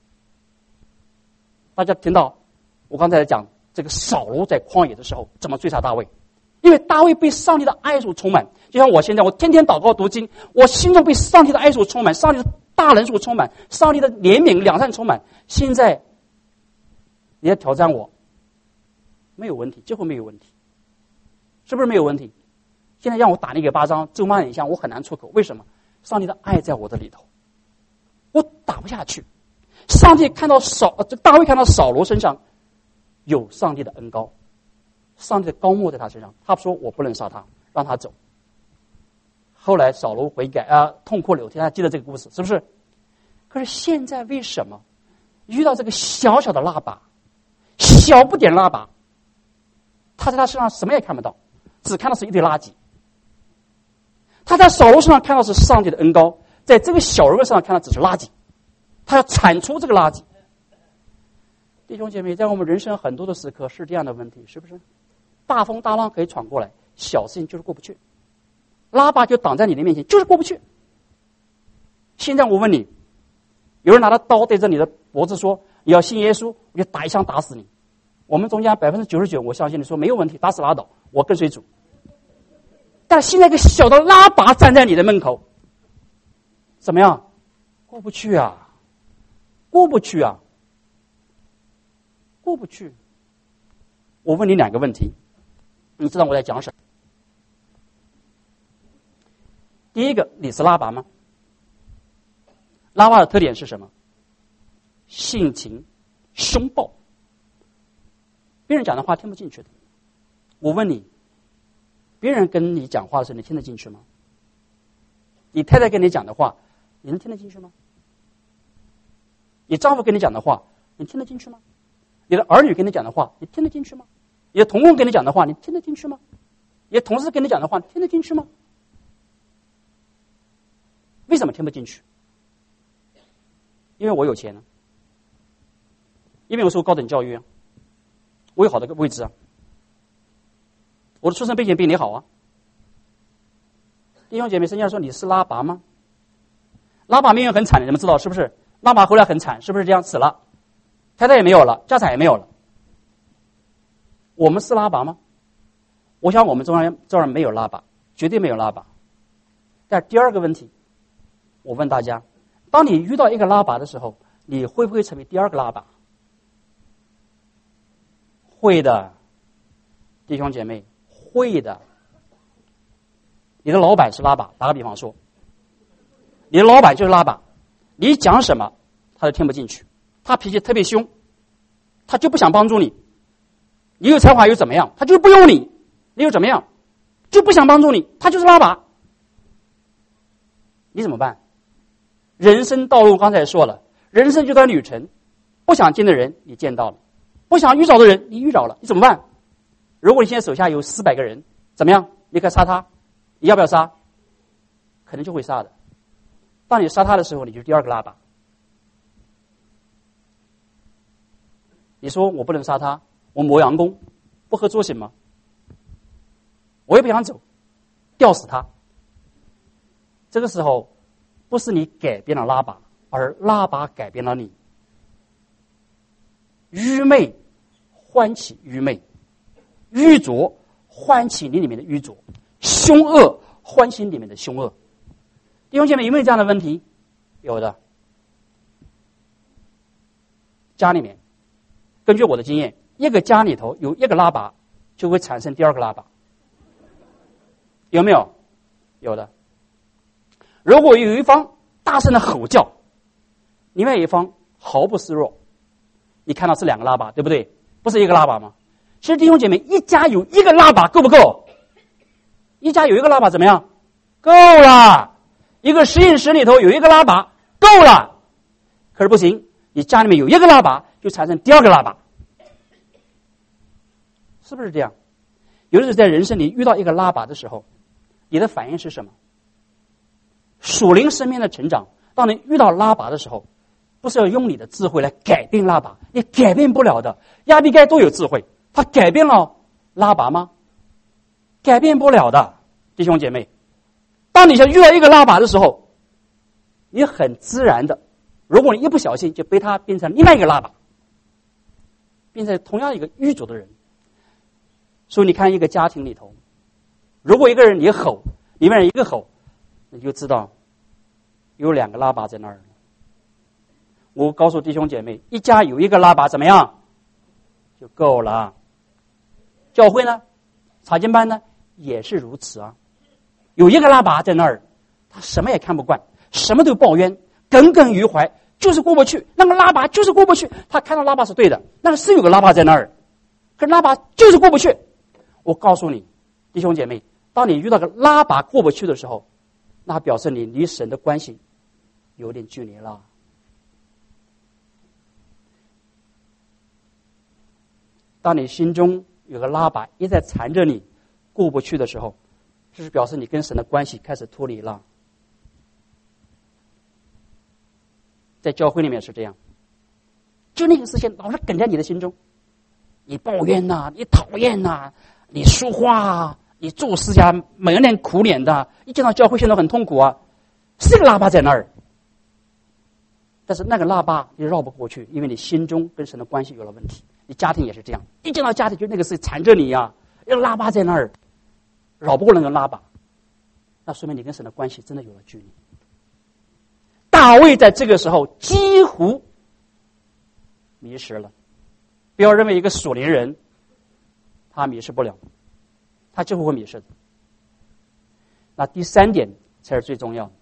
大家听到我刚才在讲这个扫罗在旷野的时候怎么追杀大卫？因为大卫被上帝的爱所充满，就像我现在，我天天祷告读经，我心中被上帝的爱所充满，上帝的大能所充满，上帝的怜悯良善充满。现在你要挑战我，没有问题，几乎没有问题，是不是没有问题？现在让我打你个巴掌，咒骂你一下，我很难出口。为什么？上帝的爱在我的里头，我打不下去。上帝看到扫，大卫看到扫罗身上有上帝的恩膏，上帝的膏抹在他身上，他说我不能杀他，让他走。后来扫罗悔改啊，痛哭流涕，大家记得这个故事是不是？可是现在为什么遇到这个小小的拉巴，小不点拉巴，他在他身上什么也看不到，只看到是一堆垃圾。他在扫罗身上看到是上帝的恩膏，在这个小人物身上看到只是垃圾，他要铲除这个垃圾。弟兄姐妹，在我们人生很多的时刻是这样的问题，是不是？大风大浪可以闯过来，小事情就是过不去，拉巴就挡在你的面前，就是过不去。现在我问你，有人拿着刀对着你的脖子说你要信耶稣，我就打一枪打死你。我们中间百分之九十九，我相信你说没有问题，打死拉倒，我跟随主。但现在一个小的拉巴站在你的门口，怎么样？过不去啊，过不去啊，过不去。我问你两个问题，你知道我在讲什么？第一个，你是拉巴吗？拉巴的特点是什么？性情凶暴，别人讲的话听不进去的。 我问你，别人跟你讲话的时候，你听得进去吗？你太太跟你讲的话，你能听得进去吗？你丈夫跟你讲的话，你听得进去吗？你的儿女跟你讲的话，你听得进去吗？你的同工跟你讲的话，你听得进去吗？你的同事跟你讲的话，你听得进去吗？为什么听不进去？因为我有钱啊，因为我受高等教育啊，我有好的位置啊，我的出身背景比你好啊。弟兄姐妹，圣经上说你是拉拔吗？拉拔命运很惨的，你们知道是不是？拉拔后来很惨，是不是这样？死了，太太也没有了，家产也没有了。我们是拉拔吗？我想我们中人中人没有拉拔，绝对没有拉拔。但第二个问题，我问大家，当你遇到一个拉拔的时候，你会不会成为第二个拉拔？会的，弟兄姐妹，会的。你的老板是拉拔，打个比方说，你的老板就是拉拔，你讲什么他都听不进去，他脾气特别凶，他就不想帮助你。你有才华又怎么样？他就不用你，你又怎么样？就不想帮助你，他就是拉拔。你怎么办？人生道路刚才也说了，人生这段旅程，不想见的人你见到了，不想遇着的人你遇着了，你怎么办？如果你现在手下有四百个人，怎么样？你可以杀他，你要不要杀？可能就会杀的。当你杀他的时候，你就是第二个拉拔。你说我不能杀他，我磨洋工，不合作行吗？我也不想走，吊死他。这个时候，不是你改变了拉拔，而拉拔改变了你。愚昧唤起愚昧，愚拙唤起你里面的愚拙，凶恶唤醒里面的凶恶。弟兄姐妹，有没有这样的问题？有的。家里面，根据我的经验，一个家里头有一个拉拔，就会产生第二个拉拔。有没有？有的。如果有一方大声的吼叫，另外一方毫不示弱，你看到是两个拉拔，对不对？不是一个拉拔吗？其实弟兄姐妹，一家有一个拉拔够不够？一家有一个拉拔怎么样？够了。一个实验室里头有一个拉拔够了。可是不行，你家里面有一个拉拔就产生第二个拉拔，是不是这样？有的时候在人生里遇到一个拉拔的时候，你的反应是什么？属灵生命的成长，当你遇到拉拔的时候，不是要用你的智慧来改变拉拔，你改变不了的。亚比该多有智慧，他改变了拉拔吗？改变不了的，弟兄姐妹。当你想遇到一个拉拔的时候，你很自然的，如果你一不小心就被他变成另外一个拉拔，变成同样一个愚拙的人。所以你看一个家庭里头，如果一个人你吼，另外人一个吼，你就知道有两个拉拔在那儿。我告诉弟兄姐妹，一家有一个拉拔怎么样就够了。教会呢，查经班呢也是如此啊。有一个拉拔在那儿，他什么也看不惯，什么都抱怨，耿耿于怀，就是过不去。那个拉拔就是过不去，他看到拉拔是对的，那个是有个拉拔在那儿，可是拉拔就是过不去。我告诉你，弟兄姐妹，当你遇到个拉拔过不去的时候，那表示你离神的关系有点距离了。当你心中有个拉拔一直在缠着你过不去的时候，这是表示你跟神的关系开始脱离了。在教会里面是这样，就那个事情老是梗在你的心中，你抱怨呐、啊，你讨厌呐、啊，你说话啊，你做事呀，满脸苦脸的，一见到教会现在很痛苦啊，是个喇叭在那儿，但是那个喇叭你绕不过去，因为你心中跟神的关系有了问题。你家庭也是这样，一见到家庭就那个事缠着你呀、啊，那个喇叭在那儿，绕不过那个喇叭，那说明你跟神的关系真的有了距离。大卫在这个时候几乎迷失了。不要认为一个属灵人他迷失不了，他几乎会迷失的。那第三点才是最重要的。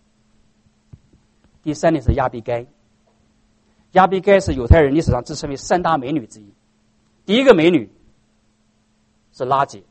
第三点是亚比该。亚比该是犹太人历史上自称为三大美女之一。第一个美女是拉结。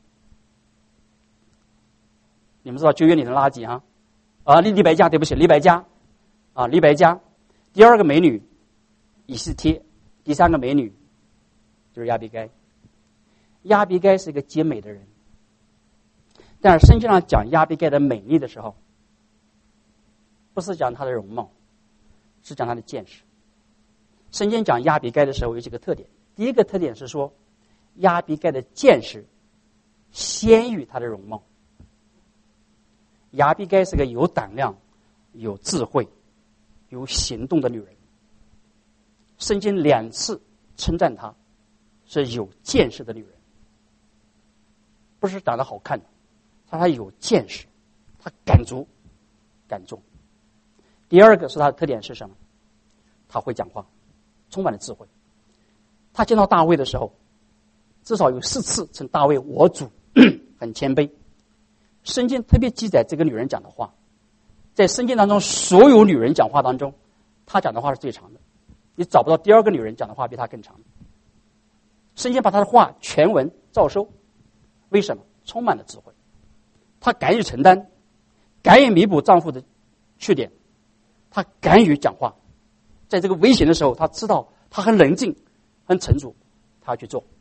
你们知道旧约里的拉结啊？啊，利利百加，对不起，利百加，啊，利百加。第二个美女以斯帖，第三个美女就是亚比该。亚比该是一个极美的人，但是圣经上讲亚比该的美丽的时候，不是讲她的容貌，是讲她的见识。圣经讲亚比该的时候有几个特点，第一个特点是说亚比该的见识先于她的容貌。亚比该是个有胆量、有智慧、有行动的女人。圣经两次称赞她是有见识的女人，不是长得好看的，她还有见识，她敢足敢重。第二个是她的特点是什么？她会讲话，充满了智慧。她见到大卫的时候，至少有四次称大卫我主，很谦卑。圣经特别记载这个女人讲的话，在圣经当中所有女人讲话当中，她讲的话是最长的，你找不到第二个女人讲的话比她更长的。圣经把她的话全文照收，为什么？充满了智慧，她敢于承担，敢于弥补丈夫的缺点，她敢于讲话，在这个危险的时候，她知道她很冷静很沉着，她要去做。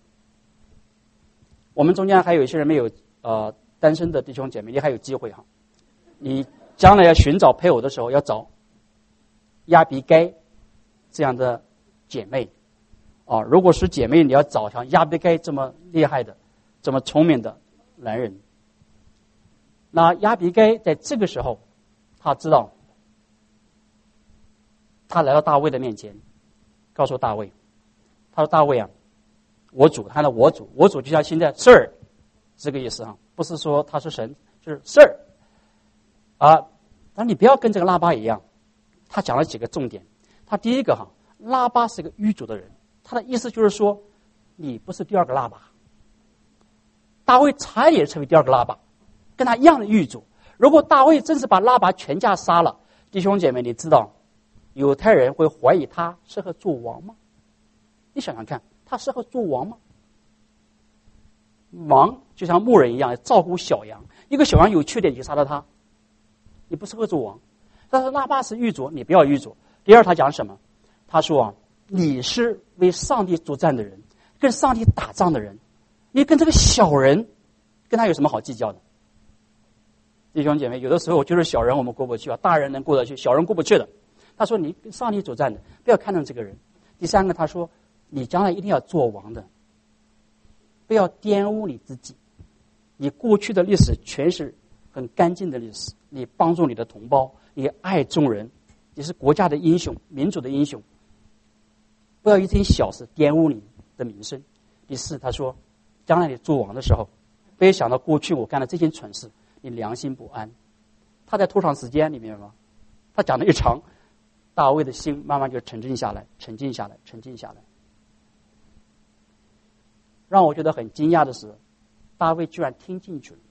我们中间还有一些人没有呃单身的弟兄姐妹，你还有机会哈。你将来要寻找配偶的时候，要找亚比该这样的姐妹啊。如果是姐妹，你要找像亚比该这么厉害的、这么聪明的男人。那亚比该在这个时候，他知道，他来到大卫的面前，告诉大卫，他说：“大卫啊，我主，他的我主，我主就像现在 Sir 这个意思哈，不是说他是神，就是 Sir 啊。但你不要跟这个拉巴一样，他讲了几个重点。他第一个哈，拉巴是个愚拙的人，他的意思就是说，你不是第二个拉巴。大卫差一点成为第二个拉巴，跟他一样的愚拙。如果大卫真是把拉巴全家杀了，弟兄姐妹，你知道犹太人会怀疑他适合做王吗？你想想看，他适合做王吗？王就像牧人一样照顾小羊，一个小羊有缺点就杀了他，你不适合做王。但是拉巴是愚拙，你不要愚拙。第二，他讲什么？他说啊，你是为上帝作战的人，跟上帝打仗的人，你跟这个小人，跟他有什么好计较的？弟兄姐妹，有的时候就是小人我们过不去啊，大人能过得去，小人过不去的。他说你跟上帝作战的，不要看重这个人。第三个，他说你将来一定要做王的，不要玷污你自己。你过去的历史全是很干净的历史，你帮助你的同胞，你爱众人，你是国家的英雄，民族的英雄。不要一件小事玷污你的名声。第四，他说将来你做王的时候，不要想到过去我干了这件蠢事，你良心不安。他在多长时间里面吗？他讲了一长，大卫的心慢慢就沉静下来，沉静下来，沉静下来。让我觉得很惊讶的是，大卫居然听进去了。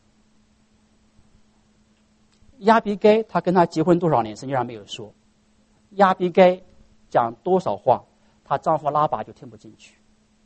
亚比该他跟他结婚多少年，圣经上没有说。亚比该讲多少话，她丈夫拉巴就听不进去。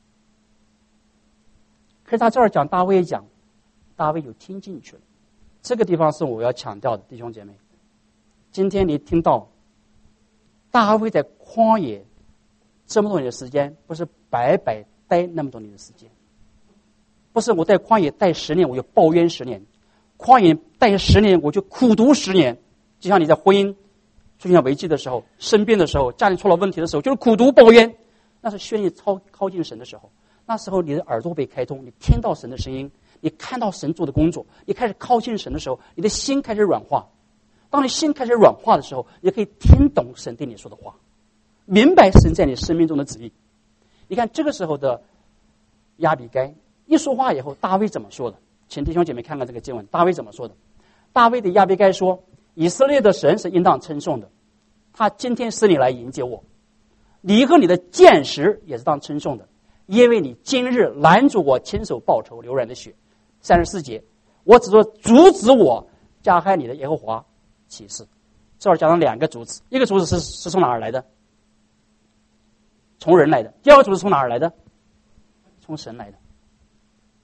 可是他这儿讲大卫讲，大卫就听进去了。这个地方是我要强调的，弟兄姐妹。今天你听到大卫在旷野这么多年的时间，不是白白待那么多年的时间，不是我在旷野待十年我就抱怨十年，旷野待十年我就苦读十年。就像你在婚姻出现危机的时候，生病的时候，家里出了问题的时候，就是苦读抱怨，那是需要你超靠近神的时候。那时候你的耳朵被开通，你听到神的声音，你看到神做的工作，你开始靠近神的时候，你的心开始软化。当你心开始软化的时候，你可以听懂神对你说的话，明白神在你生命中的旨意。你看这个时候的亚比该一说话以后，大卫怎么说的？请弟兄姐妹看看这个经文，大卫怎么说的？大卫对亚比该说：以色列的神是应当称颂的，他今天使你来迎接我，你和你的剑石也是当称颂的，因为你今日拦住我亲手报仇流人的血。三十四节，我只说阻止我加害你的耶和华启示。这儿讲了两个阻止，一个阻止是是从哪儿来的？从人来的。第二个阻止从哪儿来的？从神来的。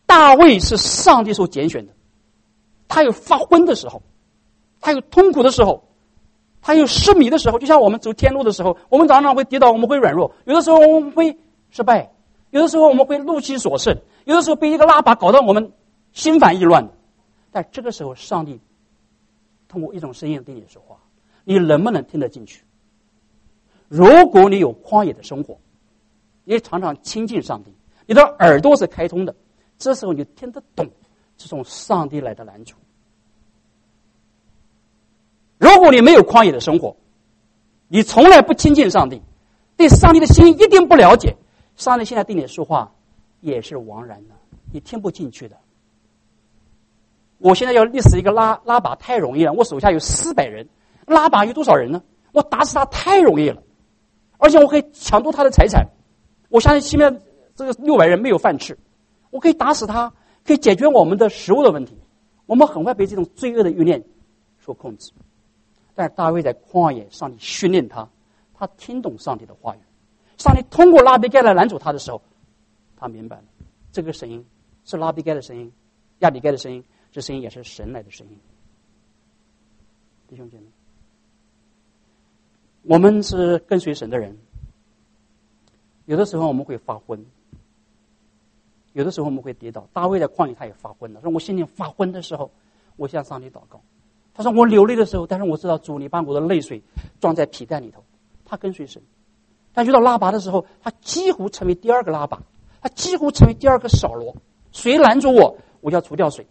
大卫是上帝所拣选的，他有发昏的时候，他有痛苦的时候，他有失迷的时候。就像我们走天路的时候，我们常常会跌倒，我们会软弱，有的时候我们会失败，有的时候我们会怒气所胜，有的时候被一个拉拔搞到我们心烦意乱的。但这个时候，上帝通过一种声音对你说话，你能不能听得进去？如果你有旷野的生活，你常常亲近上帝，你的耳朵是开通的，这时候你就听得懂这种上帝来的难处。如果你没有旷野的生活，你从来不亲近上帝，对上帝的心一定不了解，上帝现在对你说话也是枉然的，你听不进去的。我现在要立死一个拉拉拔太容易了，我手下有四百人，拉拔有多少人呢？我打死他太容易了，而且我可以抢夺他的财产。我相信前面这个六百人没有饭吃，我可以打死他，可以解决我们的食物的问题。我们很快被这种罪恶的欲念所控制。但是大卫在旷野，上帝训练他，他听懂上帝的话语。上帝通过拉比该来拦阻他的时候，他明白了这个声音是拉比该的声音，亚比该的声音，这声音也是神来的声音。弟兄姐妹，我们是跟随神的人，有的时候我们会发昏，有的时候我们会跌倒。大卫在旷野他也发昏了，说我心里发昏的时候，我向上帝祷告。他说我流泪的时候，但是我知道主你把我的泪水装在皮带里头。他跟随神，但遇到拉拔的时候，他几乎成为第二个拉拔，他几乎成为第二个扫罗。谁拦住我，我就要除掉谁。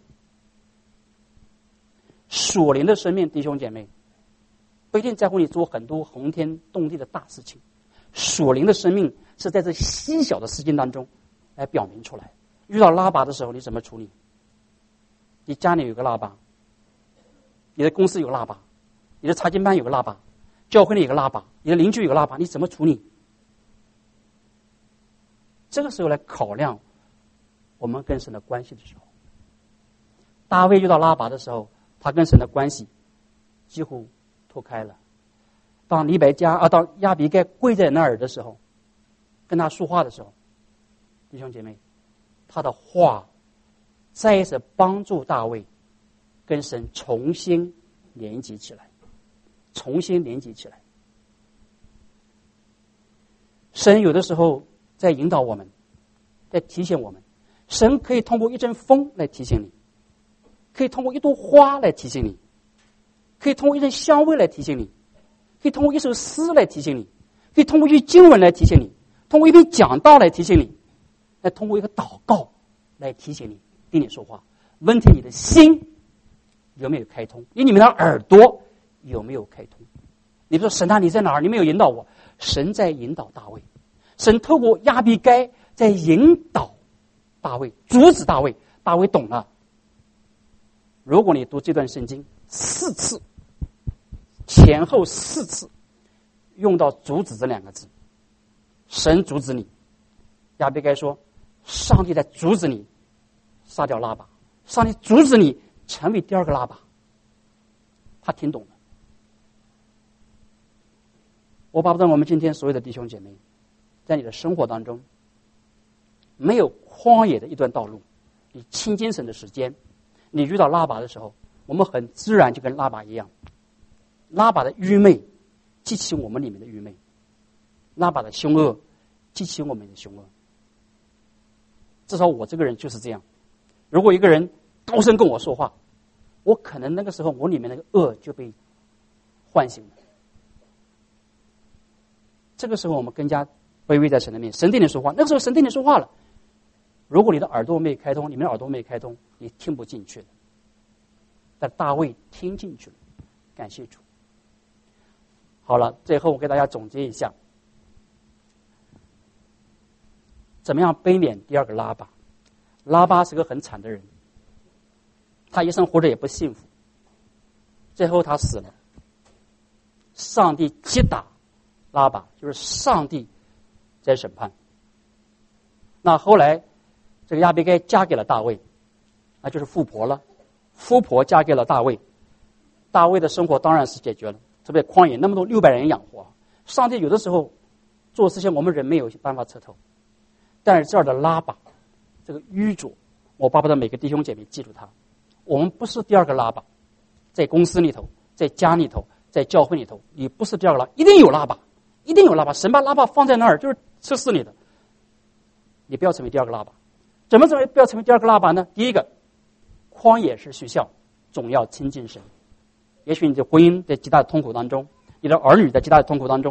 属灵的生命，弟兄姐妹，不一定在乎你做很多轰天动地的大事情。属灵的生命是在这细小的事情当中来表明出来。遇到拉拔的时候，你怎么处理？你家里有个拉拔，你的公司有个拉拔，你的查经班有个拉拔，教会里有个拉拔，你的邻居有个拉拔，你怎么处理？这个时候来考量我们跟神的关系的时候，大卫遇到拉拔的时候，他跟神的关系几乎脱开了。当黎白加啊，当亚比该跪在那儿的时候，跟他说话的时候，弟兄姐妹，他的话再次帮助大卫跟神重新连接起来，重新连接起来。神有的时候在引导我们，在提醒我们。神可以通过一阵风来提醒你，可以通过一朵花来提醒你，可以通过一阵香味来提醒你，可以通过一首诗来提醒你，可以通过一句经文来提醒你，通过一篇讲道来提醒你，来通过一个祷告来提醒你，对你说话。问题你的心有没有开通？你里面的耳朵有没有开通？你说神啊，你在哪儿？你没有引导我。神在引导大卫，神透过亚比该在引导大卫，阻止大卫。大卫懂了。如果你读这段圣经四次，前后四次用到阻止这两个字，神阻止你。亚比该说上帝在阻止你杀掉拉拔，上帝阻止你成为第二个拉拔。他听懂了。我巴不得我们今天所有的弟兄姐妹，在你的生活当中没有旷野的一段道路，你亲近神的时间，你遇到拉拔的时候，我们很自然就跟拉拔一样。拉拔的愚昧激起我们里面的愚昧，拉拔的凶恶激起我们的凶恶。至少我这个人就是这样。如果一个人高声跟我说话，我可能那个时候我里面那个恶就被唤醒了。这个时候我们更加卑微在神的面前，神对你说话，那个时候神对你说话了。如果你的耳朵没有开通，你们的耳朵没有开通，你听不进去的。但大卫听进去了，感谢主。好了，最后我给大家总结一下，怎么样避免第二个拉巴。拉巴是个很惨的人，他一生活着也不幸福，最后他死了。上帝击打拉巴，就是上帝在审判。那后来这个亚比该嫁给了大卫，那就是富婆了。富婆嫁给了大卫，大卫的生活当然是解决了。特别旷野那么多六百人养活，上帝有的时候做事情我们人没有办法彻透。但是这儿的拉巴，这个愚拙， 我巴不得每个弟兄姐妹记住它。我们不是第二个拉巴，在公司里头，在家里头，在教会里头，你不是第二个拉巴，一定有拉巴，一定有拉巴。神把拉巴放在那儿，就是测试你的。你不要成为第二个拉巴。怎么成为不要成为第二个拉巴呢？第一个，荒野是学校，总要亲近神。也许你的婚姻在极大的痛苦当中，你的儿女在极大的痛苦当中，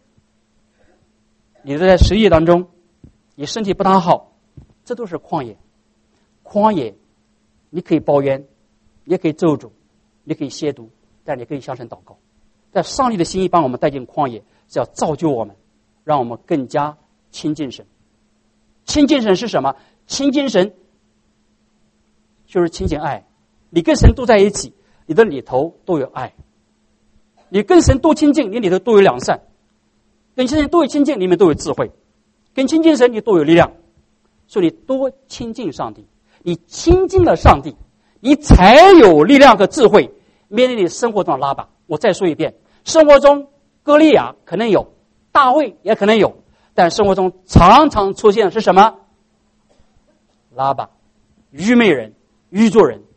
你在失业当中，你身体不大好，这都是旷野。旷野，你可以抱怨，你也可以咒诅，你可以亵渎，但你可以向神祷告。但上帝的心意把我们带进旷野，是要造就我们，让我们更加亲近神。亲近神是什么？亲近神就是亲近爱。你跟神都在一起，你的里头都有爱。你跟神多亲近，你里头都有良善。跟神都有亲近，里面都有智慧。跟亲近神，你都有力量。所以你多亲近上帝。你亲近了上帝，你才有力量和智慧面对你生活中的拉巴。我再说一遍，生活中歌利亚可能有，大卫也可能有，但生活中常常出现的是什么？拉巴，愚昧人，愚作人。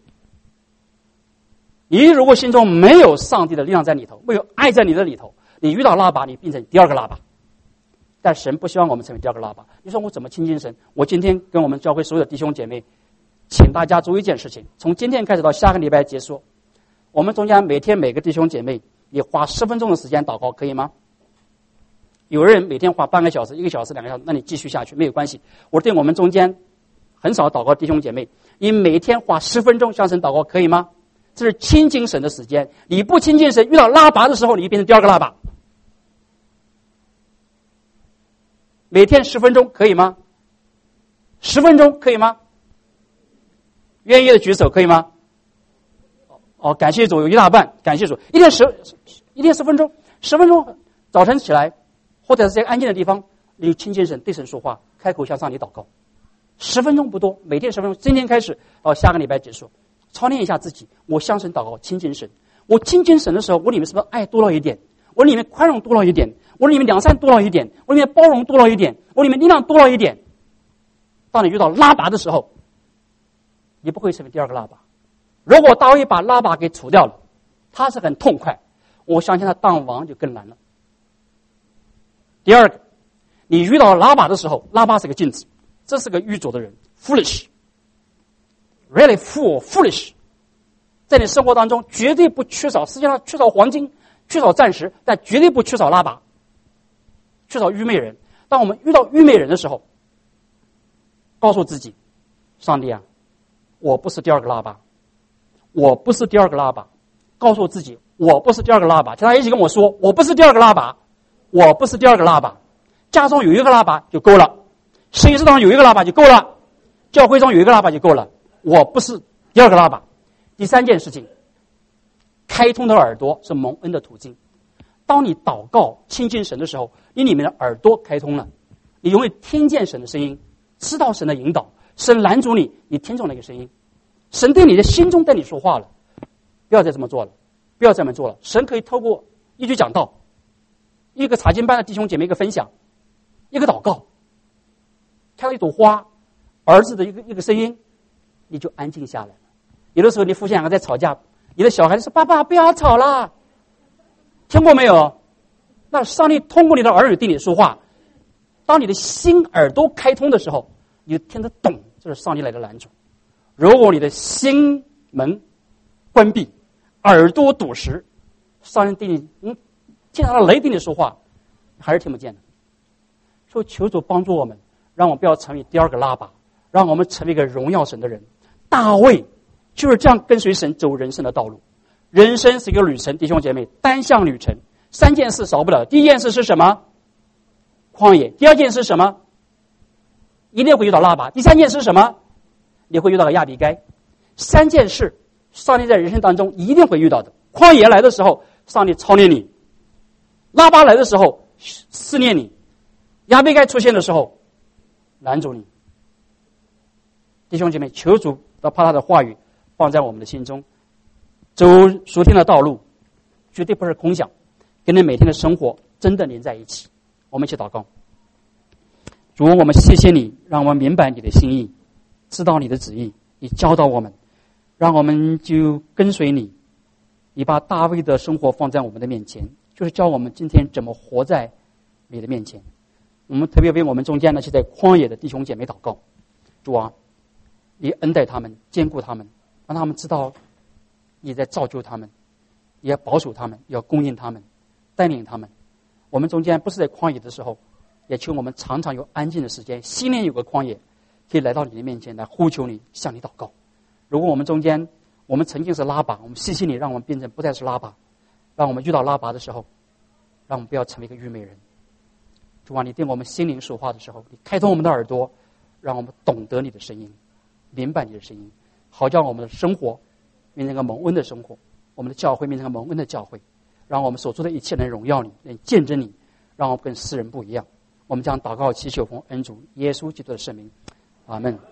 你如果心中没有上帝的力量在里头，没有爱在你的里头，你遇到拉巴，你变成第二个拉巴。但神不希望我们成为第二个拉巴。你说我怎么亲近神？我今天跟我们教会所有的弟兄姐妹，请大家做一件事情，从今天开始到下个礼拜结束，我们中间每天每个弟兄姐妹，你花十分钟的时间祷告，可以吗？有人每天花半个小时、一个小时、两个小时，那你继续下去没有关系。我对我们中间很少祷告弟兄姐妹，你每天花十分钟向神祷告，可以吗？这是亲近神的时间。你不亲近神，遇到拉拔的时候，你就变成第二个拉拔。每天十分钟可以吗？十分钟可以吗？愿意的举手可以吗？哦，感谢主，有一大半，感谢主。一天十，一天十分钟，十分钟，早晨起来，或者是在安静的地方，你亲近神，对神说话，开口向上帝祷告。十分钟不多，每天十分钟，今天开始到下个礼拜结束，操练一下自己。我向神祷告，亲近神。我亲近神的时候，我里面是不是爱多了一点？我里面宽容多了一点，我里面良善多了一点，我里面包容多了一点，我里面力量多了一点。当你遇到拉拔的时候，你不会成为第二个拉拔。如果大卫把拉拔给除掉了，他是很痛快，我相信他当王就更难了。第二个，你遇到拉拔的时候，拉拔是个镜子，这是个愚拙的人 ，foolish， really fool foolish， 在你生活当中绝对不缺少，世界上缺少黄金，缺少钻石，但绝对不缺少拉拔，缺少愚昧人。当我们遇到愚昧人的时候，告诉自己，上帝啊，我不是第二个拉拔，我不是第二个拉拔。告诉自己，我不是第二个拉拔。大家一起跟我说，我不是第二个拉拔，我不是第二个拉拔。家中有一个拉拔就够了，实习上有一个拉拔就够了，教会中有一个拉拔就够了。我不是第二个拉拔。第三件事情，开通的耳朵是蒙恩的途径。当你祷告亲近神的时候，你里面的耳朵开通了，你永远听见神的声音，知道神的引导，神拦阻你，你听从那个声音，神对你的心中对你说话了。不要再这么做了，不要这么做了。神可以透过一句讲道，一个查经班的弟兄姐妹一个分享，一个祷告，看到一朵花，儿子的一个一个声音，你就安静下来了。有的时候你父亲两个在吵架，你的小孩子说：“爸爸，不要吵了。”听过没有？那上帝通过你的儿女对你说话，当你的心耳朵开通的时候，你就听得懂，这是上帝来的拦阻。如果你的心门关闭，耳朵堵实，上帝对你嗯，听到了雷对你说话，还是听不见的。所以求主帮助我们，让我们不要成为第二个拉拔，让我们成为一个荣耀神的人。大卫就是这样跟随神走人生的道路。人生是一个旅程，弟兄姐妹，单向旅程，三件事少不了。第一件事是什么？旷野。第二件事是什么？一定会遇到拉拔。第三件事是什么？你会遇到个亚比该。三件事上帝在人生当中一定会遇到的。旷野来的时候，上帝操练你；拉拔来的时候，试炼你；亚比该出现的时候，拦阻你。弟兄姐妹，求主要把他的话语放在我们的心中，走属天的道路，绝对不是空想，跟你每天的生活真的连在一起。我们一起祷告。主，我们谢谢你，让我们明白你的心意。 知道你的旨意，你教导我们，让我们就跟随你。你把大卫的生活放在我们的面前，就是教我们今天怎么活在你的面前。我们特别为我们中间那些在旷野的弟兄姐妹祷告，主啊，你恩待他们，坚固他们，让他们知道你在造就他们，也要保守他们，要供应他们，带领他们。我们中间不是在旷野的时候，也求我们常常有安静的时间，心里有个旷野，可以来到你的面前来呼求你，向你祷告。如果我们中间我们曾经是拉拔，我们谢谢你，让我们变成不再是拉拔，让我们遇到拉拔的时候，让我们不要成为一个愚昧人。主啊，你对我们心灵说话的时候，你开通我们的耳朵，让我们懂得你的声音，明白你的声音，好叫我们的生活变成一个蒙恩的生活，我们的教会变成一个蒙恩的教会，让我们所做的一切能荣耀你，能见证你，让我们跟世人不一样。我们将祷告祈求奉恩主耶稣基督的圣名，阿们。